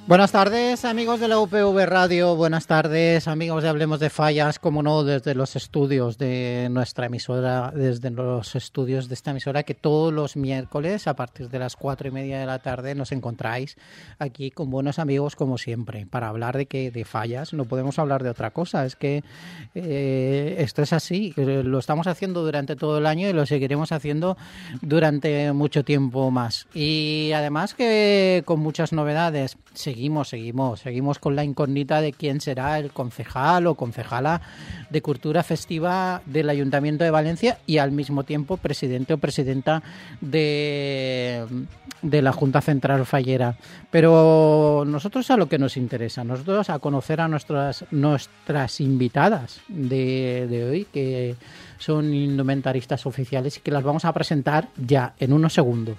Buenas tardes, amigos de la UPV Radio, buenas tardes, amigos de Hablemos de Fallas, como no, desde los estudios de nuestra emisora, desde los estudios de esta emisora, que todos los miércoles a partir de las 4:30 de la tarde nos encontráis aquí con buenos amigos como siempre, para hablar de fallas. No podemos hablar de otra cosa, es que esto es así, lo estamos haciendo durante todo el año y lo seguiremos haciendo durante mucho tiempo más. Y además que con muchas novedades. Seguimos con la incógnita de quién será el concejal o concejala de Cultura Festiva del Ayuntamiento de Valencia y al mismo tiempo presidente o presidenta de la Junta Central Fallera. Pero nosotros a lo que nos interesa, nosotros a conocer a nuestras invitadas de hoy, que son indumentaristas oficiales y que las vamos a presentar ya en unos segundos.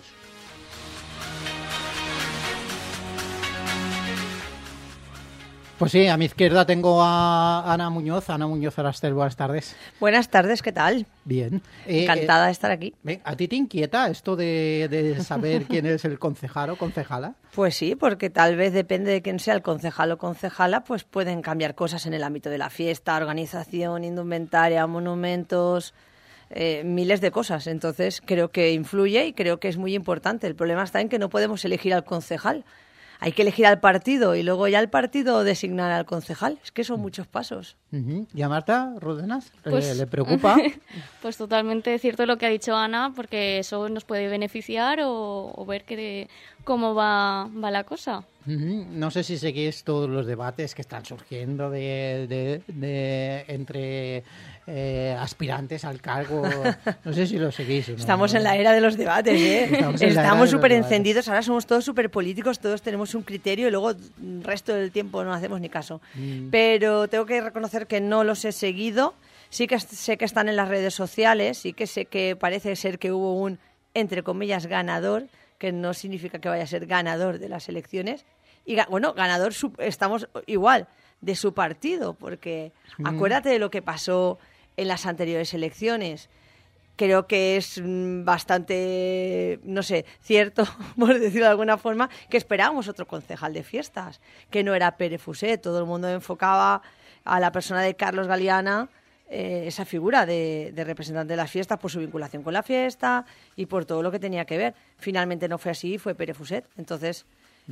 Pues sí, a mi izquierda tengo a Ana Muñoz. Ana Muñoz Arastel, buenas tardes. Buenas tardes, ¿qué tal? Bien. Encantada de estar aquí. ¿A ti te inquieta esto de saber quién es el concejal o concejala? Pues sí, porque tal vez depende de quién sea el concejal o concejala, pues pueden cambiar cosas en el ámbito de la fiesta, organización, indumentaria, monumentos, miles de cosas. Entonces creo que influye y creo que es muy importante. El problema está en que no podemos elegir al concejal. Hay que elegir al partido y luego ya el partido designar al concejal. Es que son muchos pasos. Uh-huh. ¿Y a Marta Rodenas pues, le preocupa? Pues totalmente cierto lo que ha dicho Ana, porque eso nos puede beneficiar o ver cómo va la cosa. Uh-huh. No sé si seguís todos los debates que están surgiendo de entre aspirantes al cargo. No sé si lo seguís o no. Estamos en la era de los debates, ¿eh? Estamos súper encendidos. Ahora somos todos súper políticos, todos tenemos un criterio y luego el resto del tiempo no hacemos ni caso. Pero tengo que reconocer que no los he seguido. Sí que sé que están en las redes sociales, sí que sé que parece ser que hubo un, entre comillas, ganador, que no significa que vaya a ser ganador de las elecciones. Y bueno, ganador estamos igual de su partido, porque acuérdate de lo que pasó en las anteriores elecciones. Creo que es bastante, no sé, cierto, por decirlo de alguna forma, que esperábamos otro concejal de fiestas, que no era Pere Fuset. Todo el mundo enfocaba a la persona de Carlos Galeana, esa figura de representante de las fiestas, por su vinculación con la fiesta y por todo lo que tenía que ver. Finalmente no fue así, fue Pere Fuset. Entonces,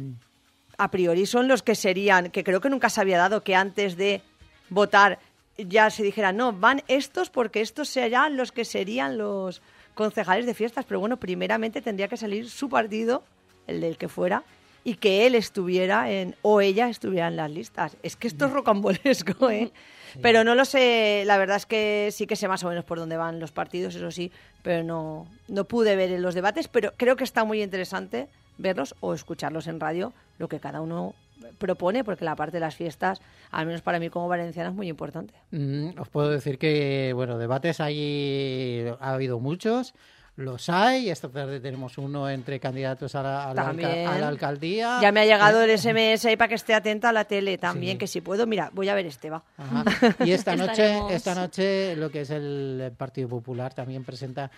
a priori son los que serían, que creo que nunca se había dado que antes de votar ya se dijera, no, van estos porque estos serán los que serían los concejales de fiestas. Pero bueno, primeramente tendría que salir su partido, el del que fuera, y que él estuviera o ella estuviera en las listas. Es que esto es rocambolesco, ¿eh? Sí. Pero no lo sé, la verdad es que sí que sé más o menos por dónde van los partidos, eso sí, pero no pude ver en los debates, pero creo que está muy interesante verlos o escucharlos en radio, lo que cada uno propone, porque la parte de las fiestas, al menos para mí como valenciana, es muy importante. Os puedo decir que, bueno, debates ha habido muchos, los hay. Esta tarde tenemos uno entre candidatos a la alcaldía. Ya me ha llegado el SMS ahí para que esté atenta a la tele también, sí. Que si puedo, mira, voy a ver va. Y esta noche lo que es el Partido Popular también presenta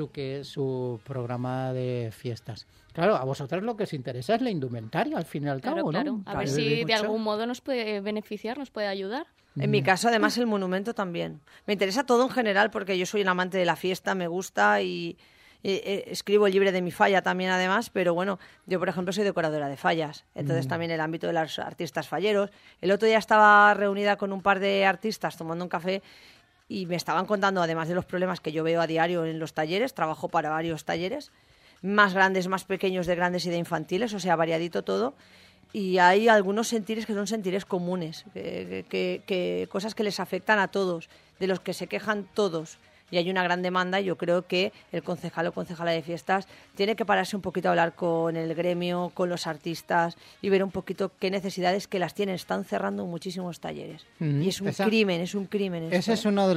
su programa de fiestas. Claro, a vosotros lo que os interesa es la indumentaria, al fin y al cabo, claro. ¿no? A ver si de algún modo nos puede beneficiar, nos puede ayudar. En mi caso, además, el monumento también. Me interesa todo en general porque yo soy un amante de la fiesta, me gusta y escribo el libro de mi falla también, además, pero bueno, yo, por ejemplo, soy decoradora de fallas, entonces también el ámbito de los artistas falleros. El otro día estaba reunida con un par de artistas tomando un café y me estaban contando, además de los problemas que yo veo a diario en los talleres, trabajo para varios talleres, más grandes, más pequeños, de grandes y de infantiles, o sea, variadito todo. Y hay algunos sentires que son sentires comunes, que cosas que les afectan a todos, de los que se quejan todos. Y hay una gran demanda y yo creo que el concejal o concejala de fiestas tiene que pararse un poquito a hablar con el gremio, con los artistas y ver un poquito qué necesidades que las tienen. Están cerrando muchísimos talleres. Y es un crimen. Esa es una de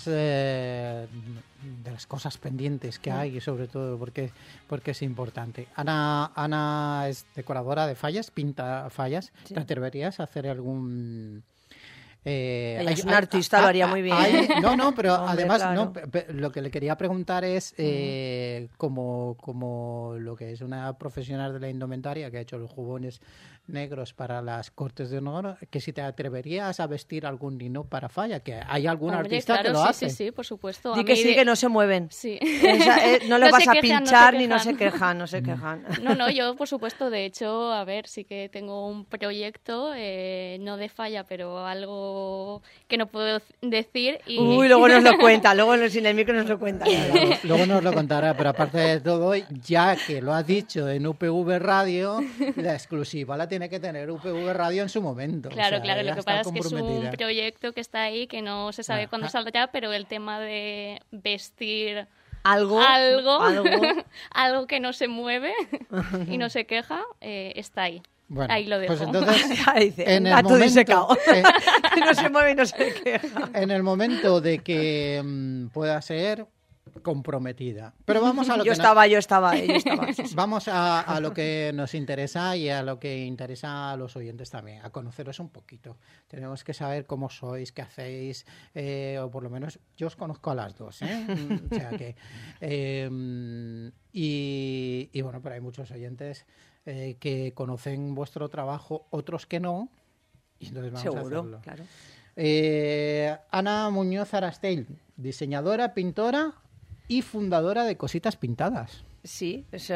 las cosas pendientes que hay, sobre todo porque es importante. Ana es decoradora de fallas, pinta fallas. Sí. ¿Te atreverías a hacer algún Ella es un artista, lo haría muy bien. Pero Hombre, además, claro. lo que le quería preguntar es, como lo que es una profesional de la indumentaria que ha hecho los jubones negros para las Cortes de Honor, que si te atreverías a vestir algún nino para Falla, que hay algún artista claro, que lo hace. Sí, por supuesto. Di que sí, que no se mueven. Sí. No lo vas a pinchar no se quejan, no se quejan. No, yo por supuesto, de hecho, a ver, sí que tengo un proyecto, no de Falla, pero algo que no puedo decir. Uy, luego nos lo cuenta, sin el micro nos lo cuenta. Luego nos lo contará, pero aparte de todo, ya que lo has dicho en UPV Radio, la exclusiva la tiene que tener UPV Radio en su momento. Claro, o sea, lo que pasa es que es un comprometida. proyecto que está ahí, que no se sabe cuándo saldrá, pero el tema de vestir algo que no se mueve y no se queja, está ahí. Bueno, ahí lo dejo. pues entonces, en el momento, no se mueve y no se queja. En el momento de que pueda ser comprometida. Pero vamos a lo yo estaba. Sí. Vamos a lo que nos interesa y a lo que interesa a los oyentes también, a conoceros un poquito. Tenemos que saber cómo sois, qué hacéis, o por lo menos yo os conozco a las dos, ¿eh? O sea que y bueno, pero hay muchos oyentes que conocen vuestro trabajo, otros que no, y entonces vamos a hacerlo. Claro. Ana Muñoz Arastell, diseñadora, pintora y fundadora de Cositas Pintadas. Sí, es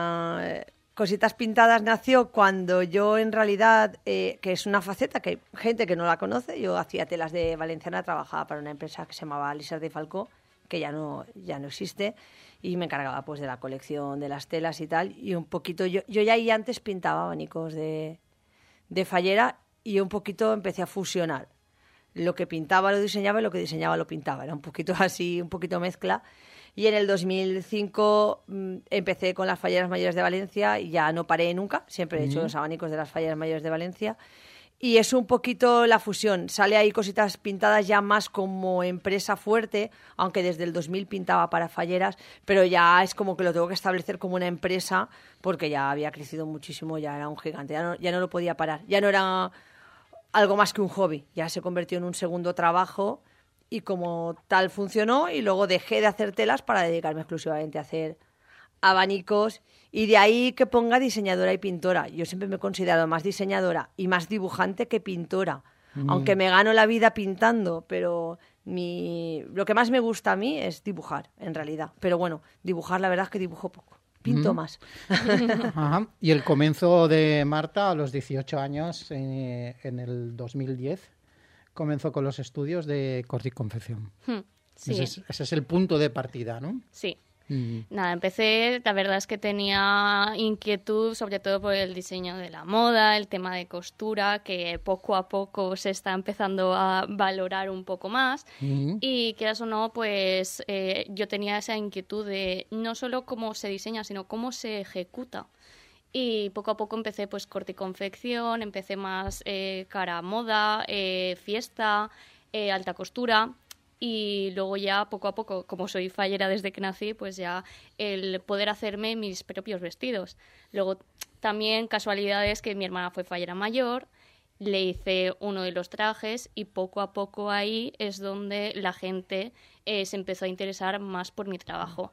Cositas Pintadas nació cuando yo en realidad, que es una faceta que hay gente que no la conoce, yo hacía telas de valenciana, trabajaba para una empresa que se llamaba Lisas de Falcó, que ya no existe, y me encargaba pues de la colección de las telas y tal, y un poquito, yo ya ahí antes pintaba abanicos de fallera y un poquito empecé a fusionar. Lo que pintaba lo diseñaba y lo que diseñaba lo pintaba, era un poquito así, un poquito mezcla. Y en el 2005 empecé con las Falleras Mayores de Valencia y ya no paré nunca. Siempre he hecho los abanicos de las Falleras Mayores de Valencia. Y es un poquito la fusión. Sale ahí Cositas Pintadas ya más como empresa fuerte, aunque desde el 2000 pintaba para falleras, pero ya es como que lo tengo que establecer como una empresa porque ya había crecido muchísimo, ya era un gigante, ya no lo podía parar. Ya no era algo más que un hobby, ya se convirtió en un segundo trabajo. Y como tal funcionó y luego dejé de hacer telas para dedicarme exclusivamente a hacer abanicos y de ahí que ponga diseñadora y pintora. Yo siempre me he considerado más diseñadora y más dibujante que pintora, aunque me gano la vida pintando, pero lo que más me gusta a mí es dibujar, en realidad. Pero bueno, dibujar la verdad es que dibujo poco, pinto más. Ajá. Y el comienzo de Marta a los 18 años, en el 2010, comenzó con los estudios de corte y confección. Sí. Ese es el punto de partida, ¿no? Sí. Nada, empecé, la verdad es que tenía inquietud sobre todo por el diseño de la moda, el tema de costura, que poco a poco se está empezando a valorar un poco más. Y quieras o no, pues yo tenía esa inquietud de no solo cómo se diseña, sino cómo se ejecuta. Y poco a poco empecé pues corte y confección, empecé más cara a moda, fiesta, alta costura. Y luego ya poco a poco, como soy fallera desde que nací, pues ya el poder hacerme mis propios vestidos. Luego también casualidades que mi hermana fue fallera mayor, le hice uno de los trajes y poco a poco ahí es donde la gente se empezó a interesar más por mi trabajo.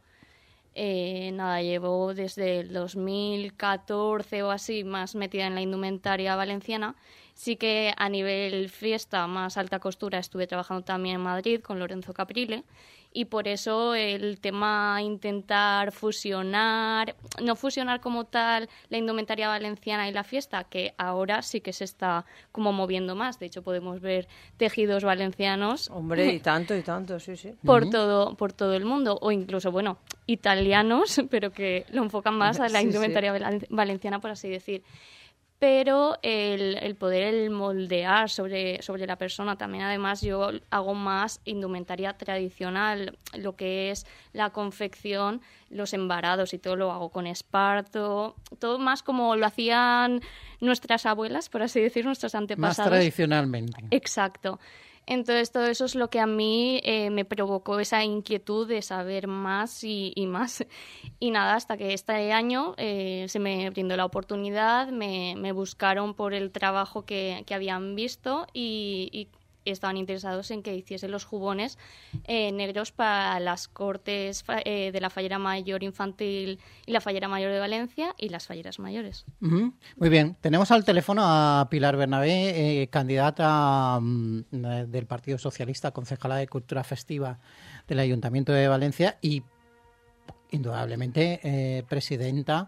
Llevo desde el 2014 o así más metida en la indumentaria valenciana. Sí que a nivel fiesta, más alta costura, estuve trabajando también en Madrid con Lorenzo Caprile y por eso el tema intentar fusionar, no fusionar como tal la indumentaria valenciana y la fiesta, que ahora sí que se está como moviendo más. De hecho, podemos ver tejidos valencianos. Hombre, y tanto, sí. Por todo el mundo, o incluso, bueno, italianos, pero que lo enfocan más a la indumentaria valenciana, por así decir. Pero el poder moldear sobre la persona también, además yo hago más indumentaria tradicional, lo que es la confección, los embarados y todo lo hago con esparto, todo más como lo hacían nuestras abuelas, por así decir, nuestros antepasados. Más tradicionalmente. Exacto. Entonces todo eso es lo que a mí me provocó esa inquietud de saber más y más. Y nada, hasta que este año se me brindó la oportunidad, me buscaron por el trabajo que habían visto y estaban interesados en que hiciese los jubones negros para las cortes de la Fallera Mayor Infantil y la Fallera Mayor de Valencia y las falleras mayores. Muy bien, tenemos al teléfono a Pilar Bernabé, candidata del Partido Socialista, concejala de Cultura Festiva del Ayuntamiento de Valencia y indudablemente presidenta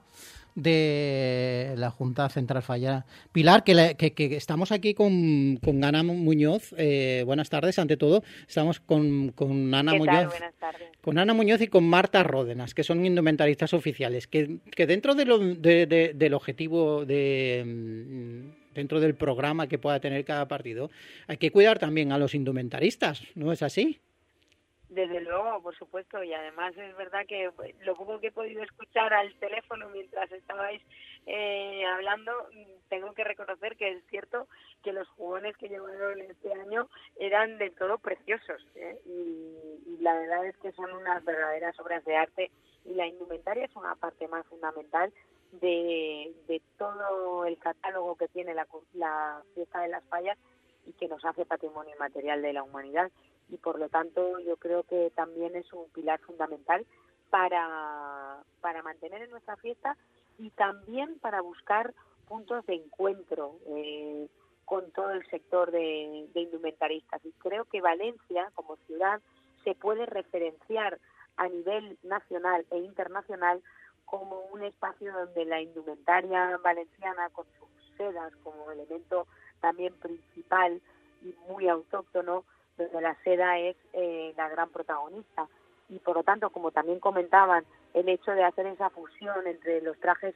de la Junta Central Fallera. Pilar, que estamos aquí con Ana Muñoz. Buenas tardes, ante todo. Estamos con Ana ¿Qué Muñoz. tal? Buenas tardes. Con Ana Muñoz y con Marta Ródenas, que son indumentaristas oficiales, que dentro del objetivo dentro del programa que pueda tener cada partido, hay que cuidar también a los indumentaristas, ¿no es así? Desde luego, por supuesto, y además es verdad que lo poco que he podido escuchar al teléfono mientras estabais hablando, tengo que reconocer que es cierto que los jugones que llevaron este año eran del todo preciosos, y la verdad es que son unas verdaderas obras de arte, y la indumentaria es una parte más fundamental de todo el catálogo que tiene la Fiesta de las Fallas y que nos hace patrimonio inmaterial de la humanidad. Y por lo tanto yo creo que también es un pilar fundamental para mantener en nuestra fiesta y también para buscar puntos de encuentro con todo el sector de indumentaristas. Y creo que Valencia, como ciudad, se puede referenciar a nivel nacional e internacional como un espacio donde la indumentaria valenciana, con sus sedas como elemento también principal y muy autóctono, donde la seda es la gran protagonista. Y por lo tanto, como también comentaban, el hecho de hacer esa fusión entre los trajes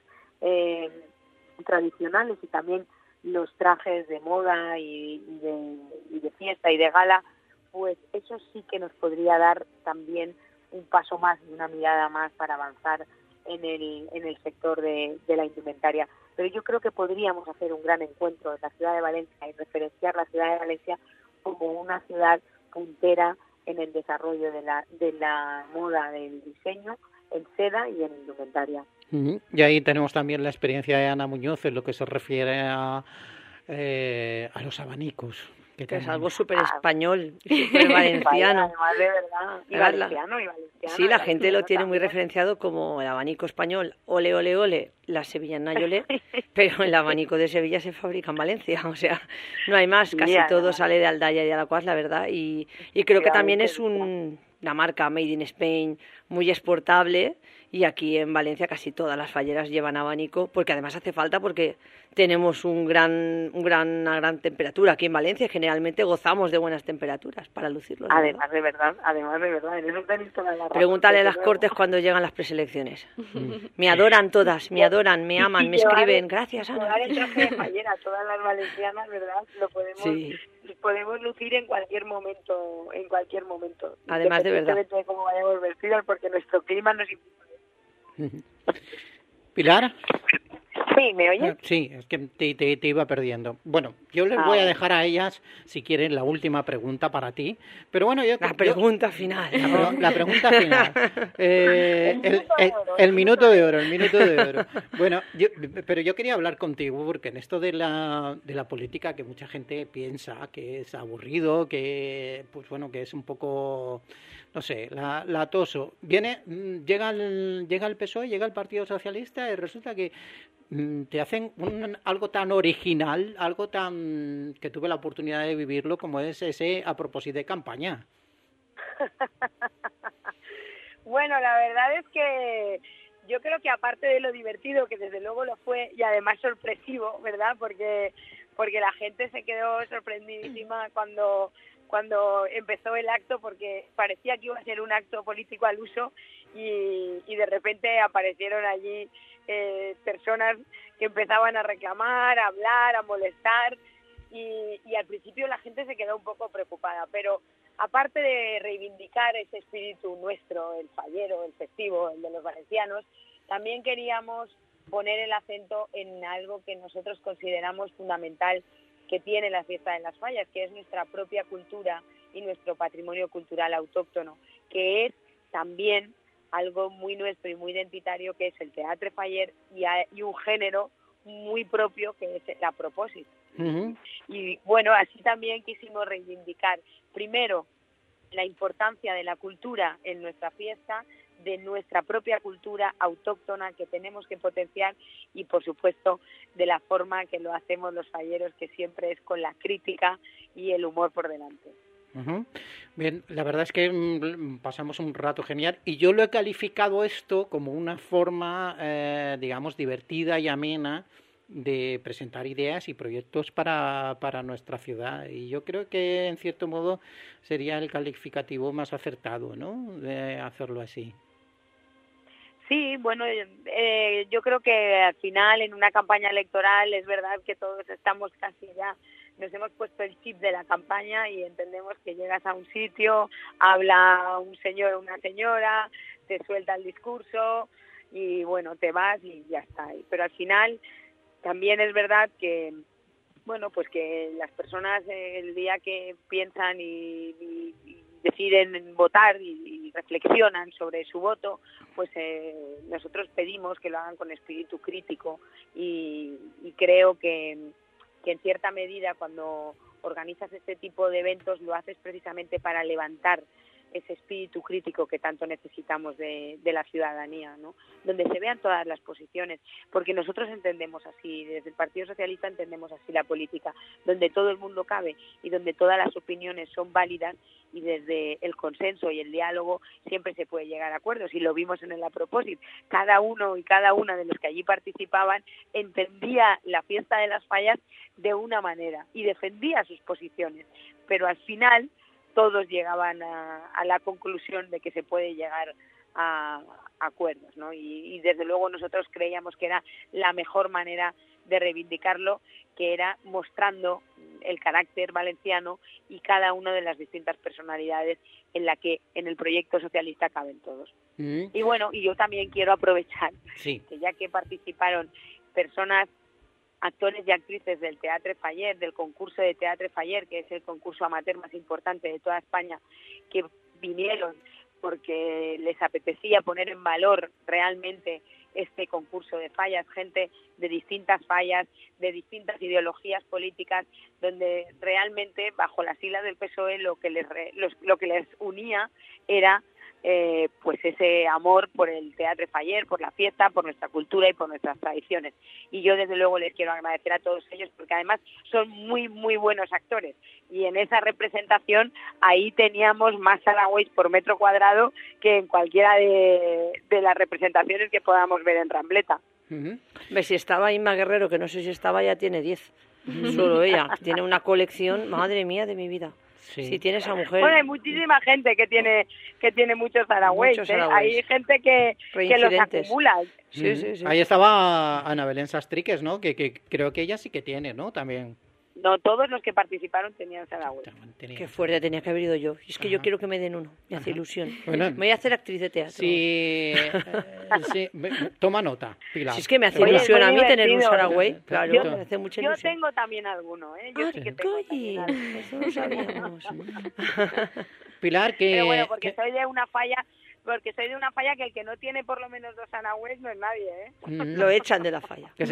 tradicionales y también los trajes de moda y de fiesta y de gala, pues eso sí que nos podría dar también un paso más y una mirada más para avanzar en el sector de la indumentaria. Pero yo creo que podríamos hacer un gran encuentro en la ciudad de Valencia y referenciar la ciudad de Valencia como una ciudad puntera en el desarrollo de la moda, del diseño, en seda y en indumentaria. Y ahí tenemos también la experiencia de Ana Muñoz en lo que se refiere a los abanicos. Que es algo súper español, súper valenciano. Además, de verdad, y valenciano. Sí, la gente lo tiene muy referenciado como el abanico español, ole, ole, ole, la sevillana yole, pero el abanico de Sevilla se fabrica en Valencia, o sea, no hay más, casi todo sale de Aldaya y de Alacuás, la verdad, y creo que también es una marca Made in Spain muy exportable, y aquí en Valencia casi todas las falleras llevan abanico, porque además hace falta, porque tenemos una gran temperatura aquí en Valencia, generalmente gozamos de buenas temperaturas para lucirlo. Además de verdad, en eso tenéis toda la razón. Pregúntale a las cortes cuando llegan las preselecciones. Me adoran todas, me adoran, me aman, me escriben, gracias Ana. El traje de fallera, todas las valencianas, ¿verdad? Lo podemos lucir en cualquier momento, Además de verdad. De cómo vayamos vestidas, porque nuestro clima nos impide. Pilar. Sí, ¿me oyes? Sí, es que te iba perdiendo. Bueno, yo les voy a dejar a ellas, si quieren, la última pregunta para ti. Pero bueno, La pregunta final. La pregunta final. El minuto de oro. Bueno, pero yo quería hablar contigo porque en esto de la política, que mucha gente piensa que es aburrido, que pues bueno, que es un poco, no sé, latoso. Llega el PSOE, llega el Partido Socialista y resulta que te hacen algo tan original, algo tan que tuve la oportunidad de vivirlo, como es ese a propósito de campaña. Bueno, la verdad es que yo creo que aparte de lo divertido, que desde luego lo fue, y además sorpresivo, ¿verdad? Porque la gente se quedó sorprendidísima cuando empezó el acto, porque parecía que iba a ser un acto político al uso y de repente aparecieron allí personas que empezaban a reclamar, a hablar, a molestar y al principio la gente se quedó un poco preocupada, pero aparte de reivindicar ese espíritu nuestro, el fallero, el festivo, el de los valencianos, también queríamos poner el acento en algo que nosotros consideramos fundamental que tiene la Fiesta de las Fallas, que es nuestra propia cultura y nuestro patrimonio cultural autóctono, que es también algo muy nuestro y muy identitario, que es el teatre faller y un género muy propio que es la propòsit. Y bueno, así también quisimos reivindicar, primero, la importancia de la cultura en nuestra fiesta, de nuestra propia cultura autóctona que tenemos que potenciar y, por supuesto, de la forma que lo hacemos los falleros, que siempre es con la crítica y el humor por delante. Bien, la verdad es que pasamos un rato genial y yo lo he calificado esto como una forma, digamos, divertida y amena de presentar ideas y proyectos para nuestra ciudad, y yo creo que en cierto modo sería el calificativo más acertado, ¿no?, de hacerlo así. Sí, bueno, yo creo que al final en una campaña electoral es verdad que todos estamos casi ya, nos hemos puesto el chip de la campaña y entendemos que llegas a un sitio, habla un señor o una señora, te suelta el discurso y bueno, te vas y ya está. Pero al final también es verdad que, bueno, pues que las personas el día que piensan y deciden votar y reflexionan sobre su voto, pues nosotros pedimos que lo hagan con espíritu crítico y creo que en cierta medida cuando organizas este tipo de eventos lo haces precisamente para levantar ese espíritu crítico que tanto necesitamos de la ciudadanía, ¿no? Donde se vean todas las posiciones, porque nosotros entendemos así, desde el Partido Socialista entendemos así la política, donde todo el mundo cabe y donde todas las opiniones son válidas y desde el consenso y el diálogo siempre se puede llegar a acuerdos, y lo vimos en el Apropósit. Cada uno y cada una de los que allí participaban entendía la fiesta de las fallas de una manera y defendía sus posiciones, pero al final todos llegaban a la conclusión de que se puede llegar a acuerdos, ¿no? Y desde luego nosotros creíamos que era la mejor manera de reivindicarlo, que era mostrando el carácter valenciano y cada una de las distintas personalidades en la que en el proyecto socialista caben todos. Y bueno, y yo también quiero aprovechar que ya que participaron personas, actores y actrices del Teatre Faller, del concurso de Teatre Faller, que es el concurso amateur más importante de toda España, que vinieron porque les apetecía poner en valor realmente este concurso de fallas, gente de distintas fallas, de distintas ideologías políticas, donde realmente bajo las siglas del PSOE lo que les unía era pues ese amor por el Teatre Faller, por la fiesta, por nuestra cultura y por nuestras tradiciones. Y yo desde luego les quiero agradecer a todos ellos porque además son muy muy buenos actores, y en esa representación ahí teníamos más sarawakis por metro cuadrado que en cualquiera de las representaciones que podamos ver en Rambleta. Ve, si estaba Inma Guerrero, que no sé si estaba, ya tiene 10. Solo ella, tiene una colección, madre mía de mi vida. Sí. Si tiene esa mujer. Bueno, hay muchísima gente que tiene muchos sarawakis, ¿eh? Hay gente que los acumula. Sí. Ahí estaba Ana Belén Sastriques, ¿no? Que creo que ella sí que tiene, ¿no? También. No, todos los que participaron tenían sarawakis. Qué fuerte, tenía que haber ido yo. Es que yo quiero que me den uno, me hace ilusión. Bueno, me voy a hacer actriz de teatro. Sí, toma nota, Pilar. Si es que me hace ilusión a mí tener un sarawak, claro, me hace mucha ilusión. Yo tengo también alguno, ¿eh? Yo sí que tengo eso lo sabíamos. Pilar, que... Pero bueno, porque soy de una falla que el que no tiene por lo menos 2 sarawakis no es nadie, ¿eh? Lo echan de la falla. Que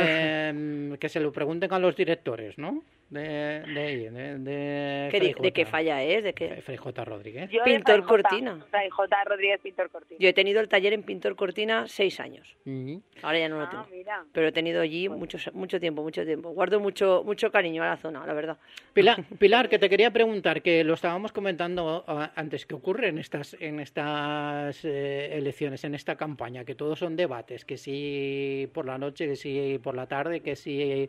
se lo pregunten a los directores, ¿no? ¿De qué falla es? ¿De qué? Fray J. Rodríguez. Pintor Cortina. Fray J. Rodríguez, Pintor Cortina. Yo he tenido el taller en Pintor Cortina 6 años. Ahora ya no lo tengo. Mira. Pero he tenido allí mucho tiempo. Guardo mucho cariño a la zona, la verdad. Pilar, que te quería preguntar, que lo estábamos comentando antes, ¿qué ocurre en estas elecciones, en esta campaña? Que todos son debates, que si por la noche, que si por la tarde, que si...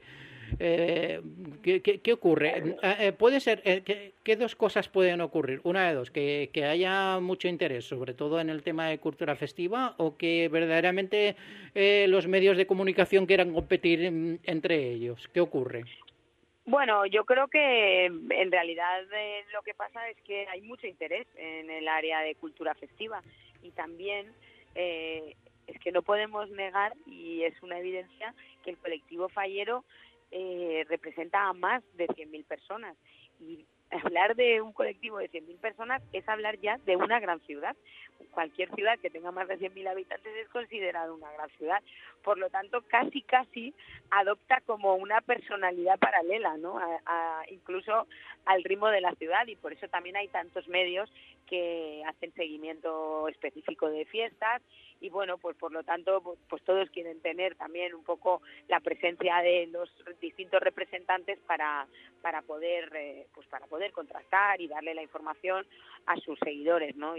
¿Qué ocurre? Puede ser ¿qué dos cosas pueden ocurrir? Una de dos, que haya mucho interés, sobre todo en el tema de cultura festiva, o que verdaderamente los medios de comunicación quieran competir entre ellos. ¿Qué ocurre? Bueno, yo creo que en realidad lo que pasa es que hay mucho interés en el área de cultura festiva, y también es que no podemos negar, y es una evidencia, que el colectivo fallero representa a más de 100.000 personas, y hablar de un colectivo de 100.000 personas es hablar ya de una gran ciudad. Cualquier ciudad que tenga más de 100.000 habitantes es considerada una gran ciudad. Por lo tanto, casi adopta como una personalidad paralela, ¿no? Incluso al ritmo de la ciudad, y por eso también hay tantos medios que hacen seguimiento específico de fiestas. Y bueno, pues por lo tanto, pues todos quieren tener también un poco la presencia de los distintos representantes para poder contrastar y darle la información a sus seguidores, ¿no?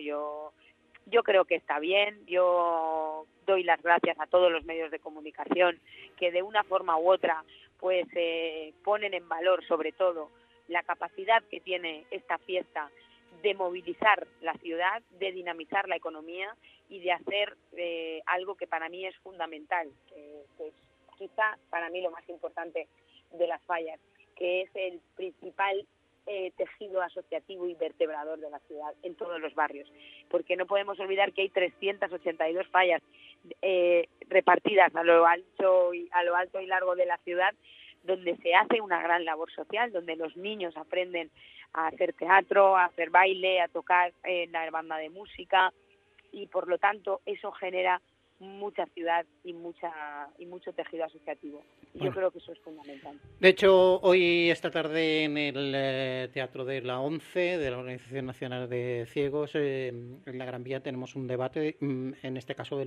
Yo creo que está bien. Yo doy las gracias a todos los medios de comunicación que de una forma u otra pues ponen en valor sobre todo la capacidad que tiene esta fiesta de movilizar la ciudad, de dinamizar la economía y de hacer algo que para mí es fundamental, que es quizá para mí lo más importante de las fallas, que es el principal tejido asociativo y vertebrador de la ciudad en todos los barrios, porque no podemos olvidar que hay 382 fallas repartidas a lo alto y largo de la ciudad, donde se hace una gran labor social, donde los niños aprenden a hacer teatro, a hacer baile, a tocar en la banda de música, y por lo tanto eso genera mucha ciudad y mucho tejido asociativo. Y yo creo que eso es fundamental. De hecho, esta tarde en el Teatro de la ONCE, de la Organización Nacional de Ciegos, en la Gran Vía tenemos un debate, en este caso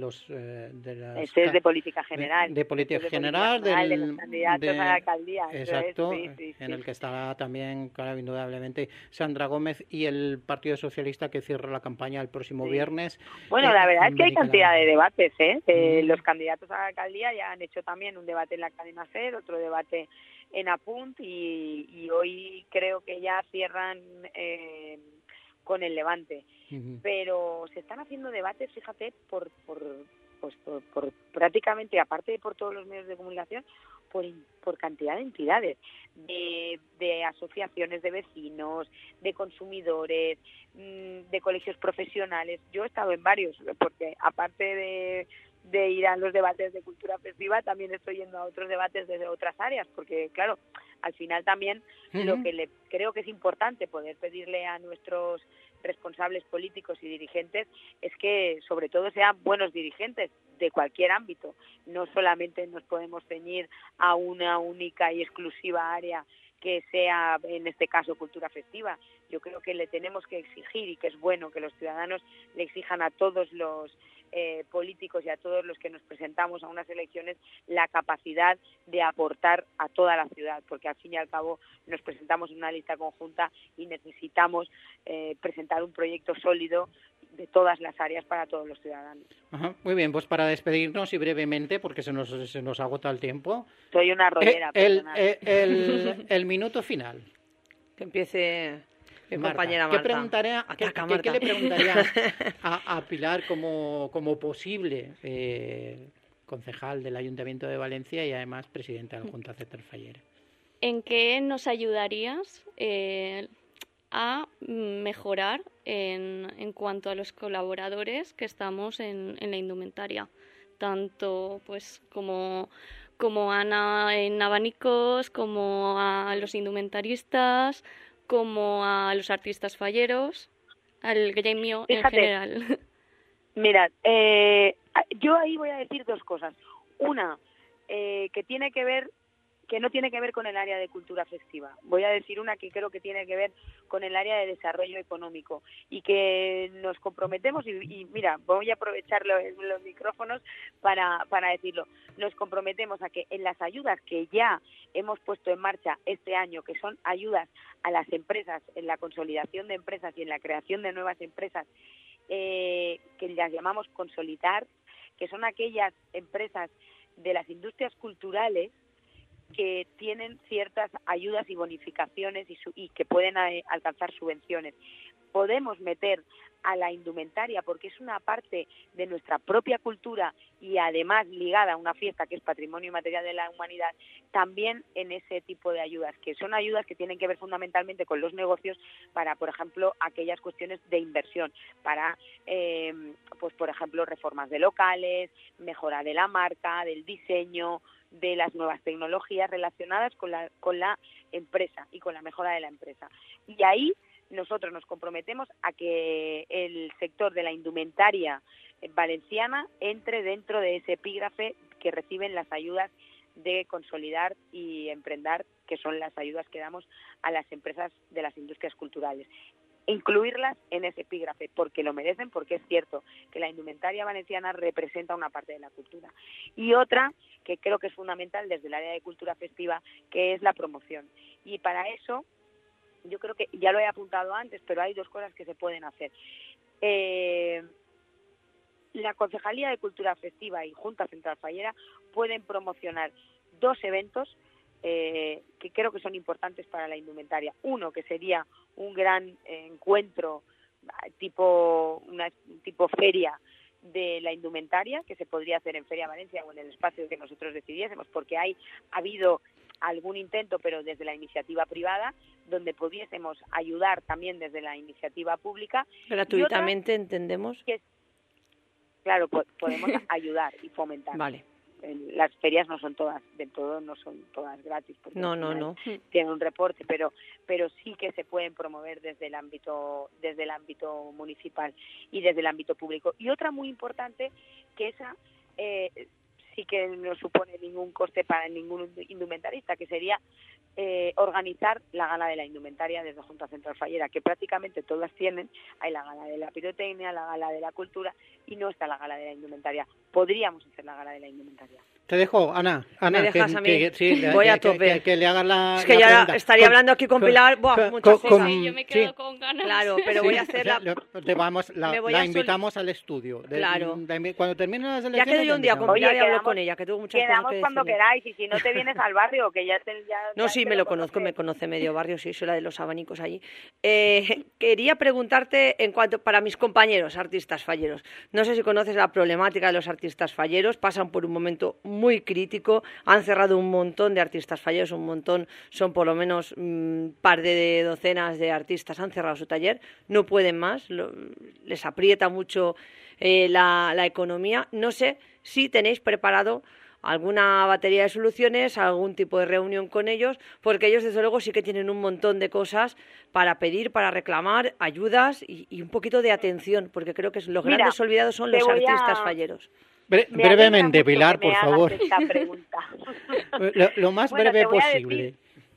Este es de política general. De política general, de los candidatos a la alcaldía. Exacto, sí. En el que estará también, claro, indudablemente, Sandra Gómez y el Partido Socialista, que cierra la campaña el próximo viernes. Bueno, la verdad es que hay cantidad de debates, los candidatos a la alcaldía ya han hecho también un debate en la cadena SER, otro debate en Apunt, y hoy creo que ya cierran con el Levante. Pero se están haciendo debates, fíjate, por prácticamente, aparte de por todos los medios de comunicación, por cantidad de entidades, de asociaciones de vecinos, de consumidores, de colegios profesionales. Yo he estado en varios, porque aparte de ir a los debates de cultura festiva, también estoy yendo a otros debates desde otras áreas, porque claro, al final también lo que creo que es importante poder pedirle a nuestros responsables políticos y dirigentes es que sobre todo sean buenos dirigentes de cualquier ámbito. No solamente nos podemos ceñir a una única y exclusiva área que sea, en este caso, cultura festiva. Yo creo que le tenemos que exigir, y que es bueno que los ciudadanos le exijan a todos los políticos y a todos los que nos presentamos a unas elecciones la capacidad de aportar a toda la ciudad, porque al fin y al cabo nos presentamos en una lista conjunta y necesitamos presentar un proyecto sólido de todas las áreas para todos los ciudadanos. Ajá, muy bien, pues para despedirnos y brevemente, porque se nos agota el tiempo. Soy una rollera. El minuto final. Que empiece mi compañera Marta. ¿Qué le preguntaría a Pilar como posible concejal del Ayuntamiento de Valencia y además presidenta de la Junta Central Fallera? ¿En qué nos ayudarías a mejorar en cuanto a los colaboradores que estamos en la indumentaria? Tanto pues como Ana en abanicos, como a los indumentaristas, como a los artistas falleros, al gremio. Fíjate, en general. Mira, yo ahí voy a decir dos cosas. Una, que no tiene que ver con el área de cultura festiva. Voy a decir una que creo que tiene que ver con el área de desarrollo económico, y que nos comprometemos, y mira, voy a aprovechar los micrófonos para decirlo. Nos comprometemos a que en las ayudas que ya hemos puesto en marcha este año, que son ayudas a las empresas, en la consolidación de empresas y en la creación de nuevas empresas, que las llamamos consolidar, que son aquellas empresas de las industrias culturales que tienen ciertas ayudas y bonificaciones y que pueden alcanzar subvenciones. Podemos meter a la indumentaria, porque es una parte de nuestra propia cultura y además ligada a una fiesta que es patrimonio inmaterial de la humanidad, también en ese tipo de ayudas, que son ayudas que tienen que ver fundamentalmente con los negocios para, por ejemplo, aquellas cuestiones de inversión, para, pues por ejemplo, reformas de locales, mejora de la marca, del diseño, de las nuevas tecnologías relacionadas con la empresa y con la mejora de la empresa. Y ahí nosotros nos comprometemos a que el sector de la indumentaria valenciana entre dentro de ese epígrafe que reciben las ayudas de Consolidar y Emprendar, que son las ayudas que damos a las empresas de las industrias culturales. Incluirlas en ese epígrafe, porque lo merecen, porque es cierto que la indumentaria valenciana representa una parte de la cultura. Y otra, que creo que es fundamental desde el área de cultura festiva, que es la promoción. Y para eso, yo creo que, ya lo he apuntado antes, pero hay 2 cosas que se pueden hacer. La Concejalía de Cultura Festiva y Junta Central Fallera pueden promocionar 2 eventos que creo que son importantes para la indumentaria. Uno, que sería un gran encuentro tipo feria de la indumentaria, que se podría hacer en Feria Valencia o en el espacio que nosotros decidiésemos, porque ha habido algún intento, pero desde la iniciativa privada, donde pudiésemos ayudar también desde la iniciativa pública. Gratuitamente, entendemos. Claro, podemos ayudar y fomentar. Vale. Las ferias no son todas, del todo no son todas gratis, porque no. Tienen un reporte, pero sí que se pueden promover desde el ámbito municipal y desde el ámbito público. Y otra muy importante, que esa sí que no supone ningún coste para ningún indumentarista, que sería organizar la gala de la indumentaria desde Junta Central Fallera, que prácticamente todas tienen. Hay la gala de la pirotecnia, la gala de la cultura, y no está la gala de la indumentaria. Podríamos hacer la gala de la indumentaria. Te dejo, Ana. ¿Me dejas a mí? Sí, voy a tope. Que le hagas la Es que ya pregunta. Estaría hablando aquí con Pilar, muchas cosas. Sí, yo me quedo con ganas. Claro, pero voy a hacerla. La invitamos al estudio. Claro. Cuando terminen las elecciones. Ya quedé yo un día con Pilar y hablo con ella, que tengo muchas cosas que Quedamos cuando decirle. queráis, y si no te vienes al barrio, que ya No, sí, me lo conozco, me conoce medio barrio, sí, soy la de los abanicos allí. Quería preguntarte, para mis compañeros artistas falleros, no sé si conoces la problemática de los artistas falleros, pasan por un momento muy crítico, han cerrado un montón de artistas falleros, un montón, son por lo menos un par de docenas de artistas, han cerrado su taller, no pueden más, les aprieta mucho la economía. No sé si tenéis preparado alguna batería de soluciones, algún tipo de reunión con ellos, porque ellos desde luego sí que tienen un montón de cosas para pedir, para reclamar ayudas y un poquito de atención, porque creo que los grandes olvidados son los artistas falleros. Brevemente, Pilar, por favor. Esta pregunta. lo más breve posible.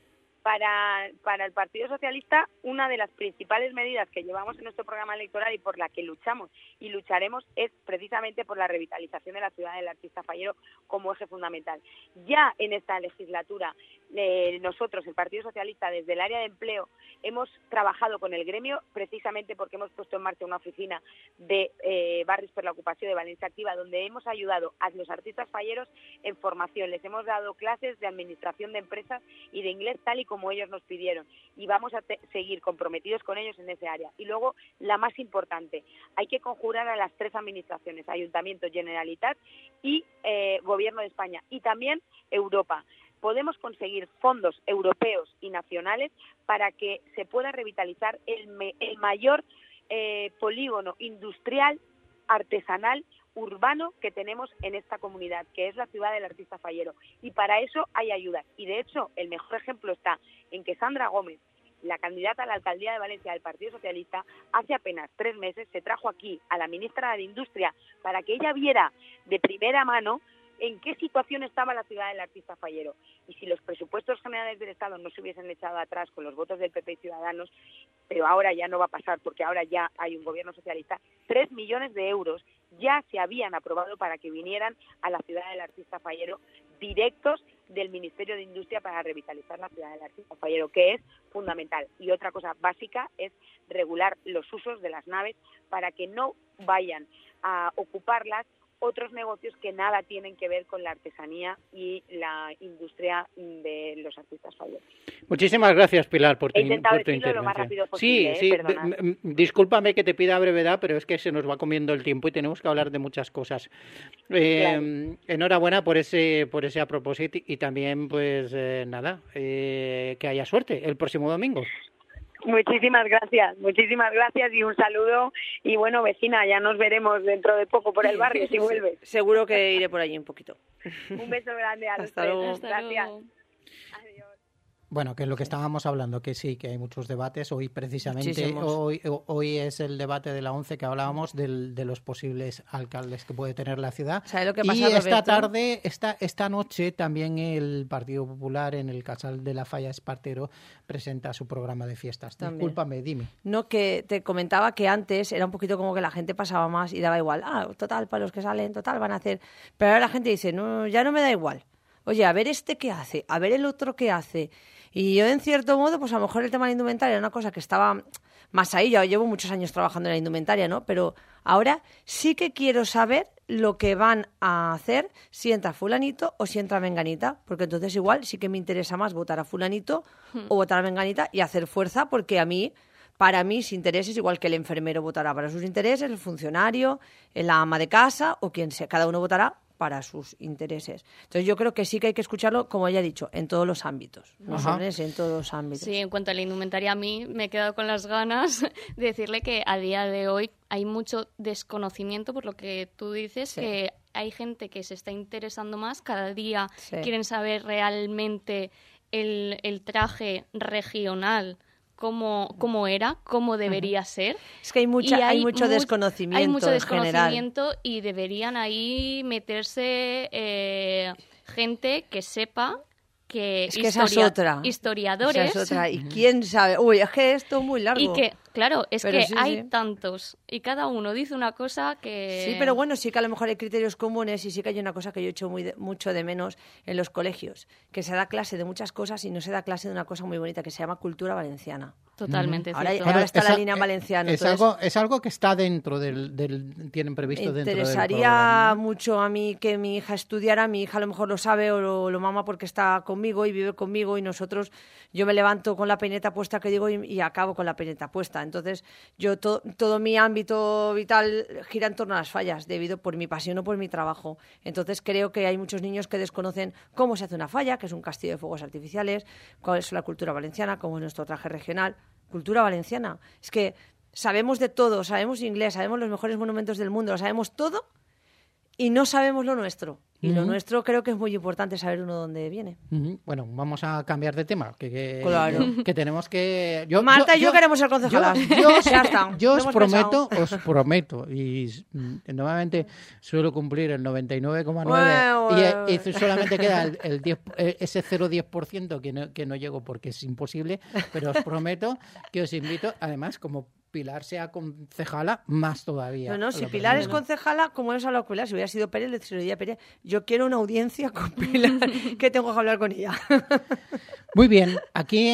Para el Partido Socialista, una de las principales medidas que llevamos en nuestro programa electoral y por la que luchamos y lucharemos es precisamente por la revitalización de la ciudad del artista fallero como eje fundamental. Ya en esta legislatura, nosotros, el Partido Socialista, desde el área de empleo, hemos trabajado con el gremio precisamente porque hemos puesto en marcha una oficina de Barris per la Ocupació de Valencia Activa, donde hemos ayudado a los artistas falleros en formación. Les hemos dado clases de administración de empresas y de inglés tal y como ellos nos pidieron, y vamos a seguir comprometidos con ellos en ese área. Y luego, la más importante, hay que conjurar a las 3 administraciones, Ayuntamiento, Generalitat y Gobierno de España, y también Europa. Podemos conseguir fondos europeos y nacionales para que se pueda revitalizar el mayor polígono industrial, artesanal, urbano que tenemos en esta comunidad, que es la ciudad del artista fallero, y para eso hay ayudas. Y de hecho, el mejor ejemplo está en que Sandra Gómez, la candidata a la alcaldía de Valencia del Partido Socialista, hace apenas 3 meses se trajo aquí a la ministra de Industria para que ella viera de primera mano en qué situación estaba la ciudad del artista fallero. Y si los presupuestos generales del Estado no se hubiesen echado atrás con los votos del PP y Ciudadanos, pero ahora ya no va a pasar porque ahora ya hay un gobierno socialista, 3 millones de euros ya se habían aprobado para que vinieran a la ciudad del artista fallero, directos del Ministerio de Industria, para revitalizar la ciudad del artista fallero, que es fundamental. Y otra cosa básica es regular los usos de las naves para que no vayan a ocuparlas otros negocios que nada tienen que ver con la artesanía y la industria de los artistas falleros. Muchísimas gracias, Pilar, por tu intervención. Lo más rápido posible, sí, perdonad. Discúlpame que te pida brevedad, pero es que se nos va comiendo el tiempo y tenemos que hablar de muchas cosas. Claro. Enhorabuena por ese a propósito, y también, pues nada, que haya suerte el próximo domingo. Muchísimas gracias y un saludo. Y bueno, vecina, ya nos veremos dentro de poco por el barrio si vuelves. Seguro que iré por allí un poquito. Un beso grande a los Hasta luego. Gracias. Adiós. Bueno, que es lo que estábamos hablando, que sí, que hay muchos debates. Hoy precisamente, hoy es el debate de la ONCE que hablábamos de los posibles alcaldes que puede tener la ciudad. ¿Sabe lo que pasa, y Roberto? esta noche también el Partido Popular en el Casal de la Falla Espartero presenta su programa de fiestas. También. Discúlpame, dime. No, que te comentaba que antes era un poquito como que la gente pasaba más y daba igual. Total, para los que salen, total, van a hacer. Pero ahora la gente dice, no, ya no me da igual. Oye, a ver este qué hace, a ver el otro qué hace. Y yo, en cierto modo, pues a lo mejor el tema de la indumentaria era una cosa que estaba más ahí. Yo llevo muchos años trabajando en la indumentaria, ¿no? Pero ahora sí que quiero saber lo que van a hacer si entra fulanito o si entra menganita. Porque entonces igual sí que me interesa más votar a fulanito o votar a menganita y hacer fuerza, porque para mis intereses, igual que el enfermero votará para sus intereses, el funcionario, la ama de casa o quien sea, cada uno votará para sus intereses. Entonces yo creo que sí que hay que escucharlo, como ya he dicho, en todos los ámbitos. No solo en todos los ámbitos. Sí, en cuanto a la indumentaria, a mí me he quedado con las ganas de decirle que a día de hoy hay mucho desconocimiento, por lo que tú dices, que hay gente que se está interesando más, cada día quieren saber realmente el traje regional, cómo era, cómo debería ser. Es que hay mucho desconocimiento. Hay mucho desconocimiento general. Y deberían ahí meterse gente que sepa que es que esa es otra. Historiadores. Esa es otra. Y quién sabe. Uy, es que esto es muy largo. Y que, claro, hay tantos. Y cada uno dice una cosa que... Sí, pero bueno, sí que a lo mejor hay criterios comunes y sí que hay una cosa que yo echo mucho de menos en los colegios. Que se da clase de muchas cosas y no se da clase de una cosa muy bonita que se llama cultura valenciana. Totalmente cierto. Ahora está la línea valenciana. Es algo que está dentro tienen previsto dentro del programa. Me interesaría mucho a mí que mi hija estudiara. Mi hija a lo mejor lo sabe o lo mama porque está conmigo y vive conmigo, y yo me levanto con la peineta puesta, que digo, y acabo con la peineta puesta. Entonces yo todo mi ámbito vital gira en torno a las fallas, debido por mi pasión o por mi trabajo. Entonces creo que hay muchos niños que desconocen cómo se hace una falla, que es un castillo de fuegos artificiales, cuál es la cultura valenciana, cómo es nuestro traje regional. Cultura valenciana. Es que sabemos de todo, sabemos inglés, sabemos los mejores monumentos del mundo, lo sabemos todo y no sabemos lo nuestro. Y lo nuestro creo que es muy importante saber uno dónde viene. Bueno, vamos a cambiar de tema. Claro. Que tenemos que... Marta y yo queremos ser concejalas. Yo os prometo, y normalmente suelo cumplir el 99,9 y solamente queda el 10, ese 0,10% que no llego porque es imposible, pero os prometo que os invito, además, como Pilar sea concejala, más todavía. No, si Pilar es concejala, como es a la Pilar, si hubiera sido Pérez, le diría Pérez, yo quiero una audiencia con Pilar, que tengo que hablar con ella. Muy bien, aquí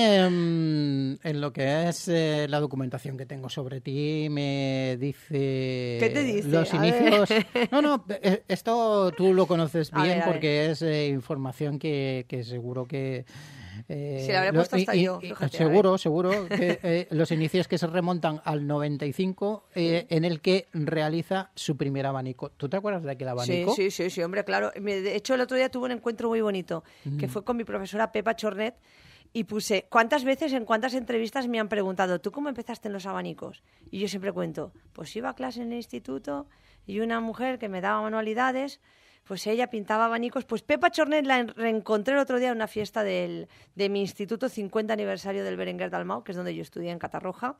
en lo que es la documentación que tengo sobre ti, me dice... ¿Qué te dice? Los inicios... No, esto tú lo conoces bien porque es información que seguro que... si la habré puesto hasta yo, fíjate. Seguro que los inicios que se remontan al 95, en el que realiza su primer abanico. ¿Tú te acuerdas de aquel abanico? Sí, hombre, claro. De hecho, el otro día tuve un encuentro muy bonito, que fue con mi profesora Pepa Chornet, y puse, ¿cuántas veces en cuántas entrevistas me han preguntado, ¿tú cómo empezaste en los abanicos? Y yo siempre cuento, pues iba a clase en el instituto y una mujer que me daba manualidades, pues ella pintaba abanicos. Pues Pepa Chornet la reencontré el otro día en una fiesta de mi instituto, 50 aniversario del Berenguer Dalmau, que es donde yo estudié en Catarroja.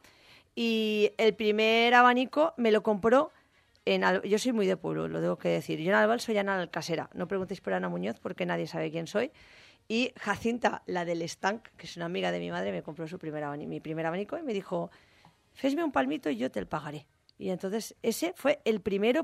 Y el primer abanico me lo compró yo soy muy de pueblo, lo tengo que decir. Yo en Albal soy Ana Alcasera. No preguntéis por Ana Muñoz porque nadie sabe quién soy. Y Jacinta, la del Estanc, que es una amiga de mi madre, me compró mi primer abanico y me dijo, fésme un palmito y yo te el pagaré. Y entonces ese fue el primero.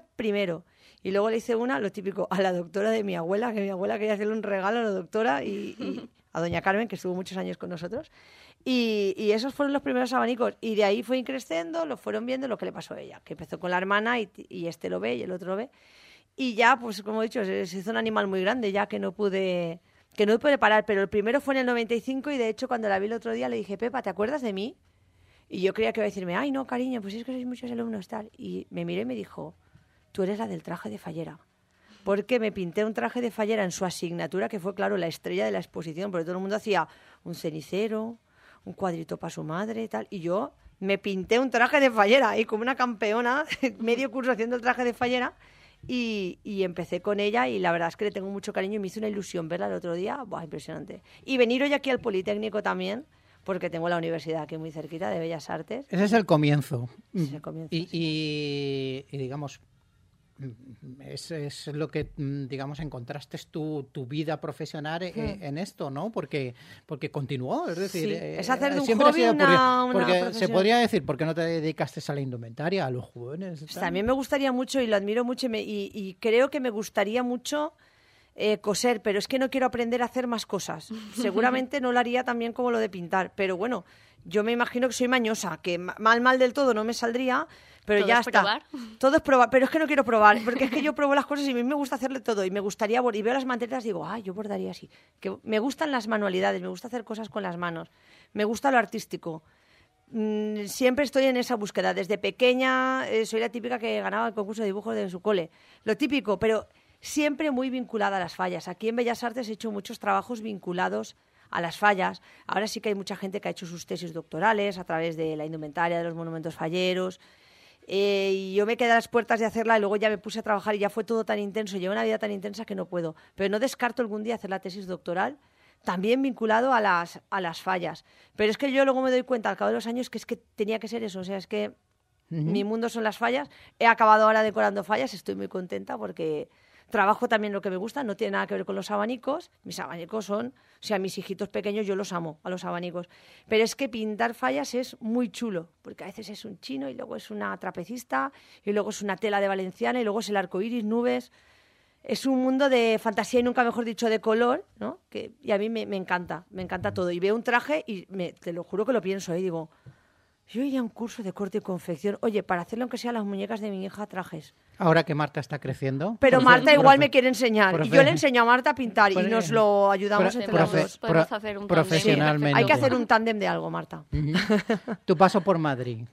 Y luego le hice lo típico, a la doctora de mi abuela, que mi abuela quería hacerle un regalo a la doctora y a doña Carmen, que estuvo muchos años con nosotros. Y esos fueron los primeros abanicos. Y de ahí fue creciendo, lo fueron viendo lo que le pasó a ella, que empezó con la hermana y este lo ve y el otro lo ve. Y ya, pues como he dicho, se hizo un animal muy grande, ya que no pude parar. Pero el primero fue en el 95 y de hecho cuando la vi el otro día le dije, Pepa, ¿te acuerdas de mí? Y yo creía que iba a decirme, ay, no, cariño, pues es que sois muchos alumnos, tal. Y me miró y me dijo, tú eres la del traje de fallera. Porque me pinté un traje de fallera en su asignatura, que fue, claro, la estrella de la exposición, porque todo el mundo hacía un cenicero, un cuadrito para su madre y tal. Y yo me pinté un traje de fallera, y como una campeona, medio curso haciendo el traje de fallera, y empecé con ella, y la verdad es que le tengo mucho cariño y me hizo una ilusión verla el otro día. Buah, impresionante. Y venir hoy aquí al Politécnico también, porque tengo la universidad aquí muy cerquita de Bellas Artes. Ese es el comienzo. Ese es el comienzo, Y digamos, es lo que, digamos, encontraste tu vida profesional en esto, ¿no? Porque continuó, es decir... Sí, es hacer de un siempre hobby ha sido una porque se profesión. podría decir, ¿por qué no te dedicaste a la indumentaria, a los jóvenes? Pues también me gustaría mucho, y lo admiro mucho, y creo que me gustaría mucho coser, pero es que no quiero aprender a hacer más cosas. Seguramente no lo haría tan bien como lo de pintar, pero bueno, yo me imagino que soy mañosa, que mal del todo no me saldría, pero ¿Todo ya es está. probar? Todo es probar, pero es que no quiero probar, porque es que yo pruebo las cosas y a mí me gusta hacerle todo, y me gustaría, y veo las mantelas y digo, yo bordaría así. Que me gustan las manualidades, me gusta hacer cosas con las manos, me gusta lo artístico. Siempre estoy en esa búsqueda. Desde pequeña soy la típica que ganaba el concurso de dibujos de su cole. Lo típico, pero siempre muy vinculada a las fallas. Aquí en Bellas Artes he hecho muchos trabajos vinculados a las fallas. Ahora sí que hay mucha gente que ha hecho sus tesis doctorales a través de la indumentaria, de los monumentos falleros. Y yo me quedé a las puertas de hacerla y luego ya me puse a trabajar y ya fue todo tan intenso. Llevo una vida tan intensa que no puedo. Pero no descarto algún día hacer la tesis doctoral, también vinculado a las fallas. Pero es que yo luego me doy cuenta al cabo de los años que es que tenía que ser eso. O sea, es que mi mundo son las fallas. He acabado ahora decorando fallas, estoy muy contenta porque trabajo también lo que me gusta, no tiene nada que ver con los abanicos. Mis abanicos son, o sea, mis hijitos pequeños yo los amo, a los abanicos. Pero es que pintar fallas es muy chulo, porque a veces es un chino y luego es una trapecista y luego es una tela de valenciana y luego es el arco iris, nubes. Es un mundo de fantasía y nunca mejor dicho de color, ¿no? Y a mí me encanta todo. Y veo un traje y te lo juro que lo pienso, y digo, yo iría a un curso de corte y confección, oye, para hacerlo aunque sea las muñecas de mi hija trajes. Ahora que Marta está creciendo. Pero Marta igual me quiere enseñar. Y yo le enseño a Marta a pintar y nos lo ayudamos entre los dos. Podemos hacer un profesionalmente. Sí, hay que hacer un tándem de algo, Marta. Tu paso por Madrid,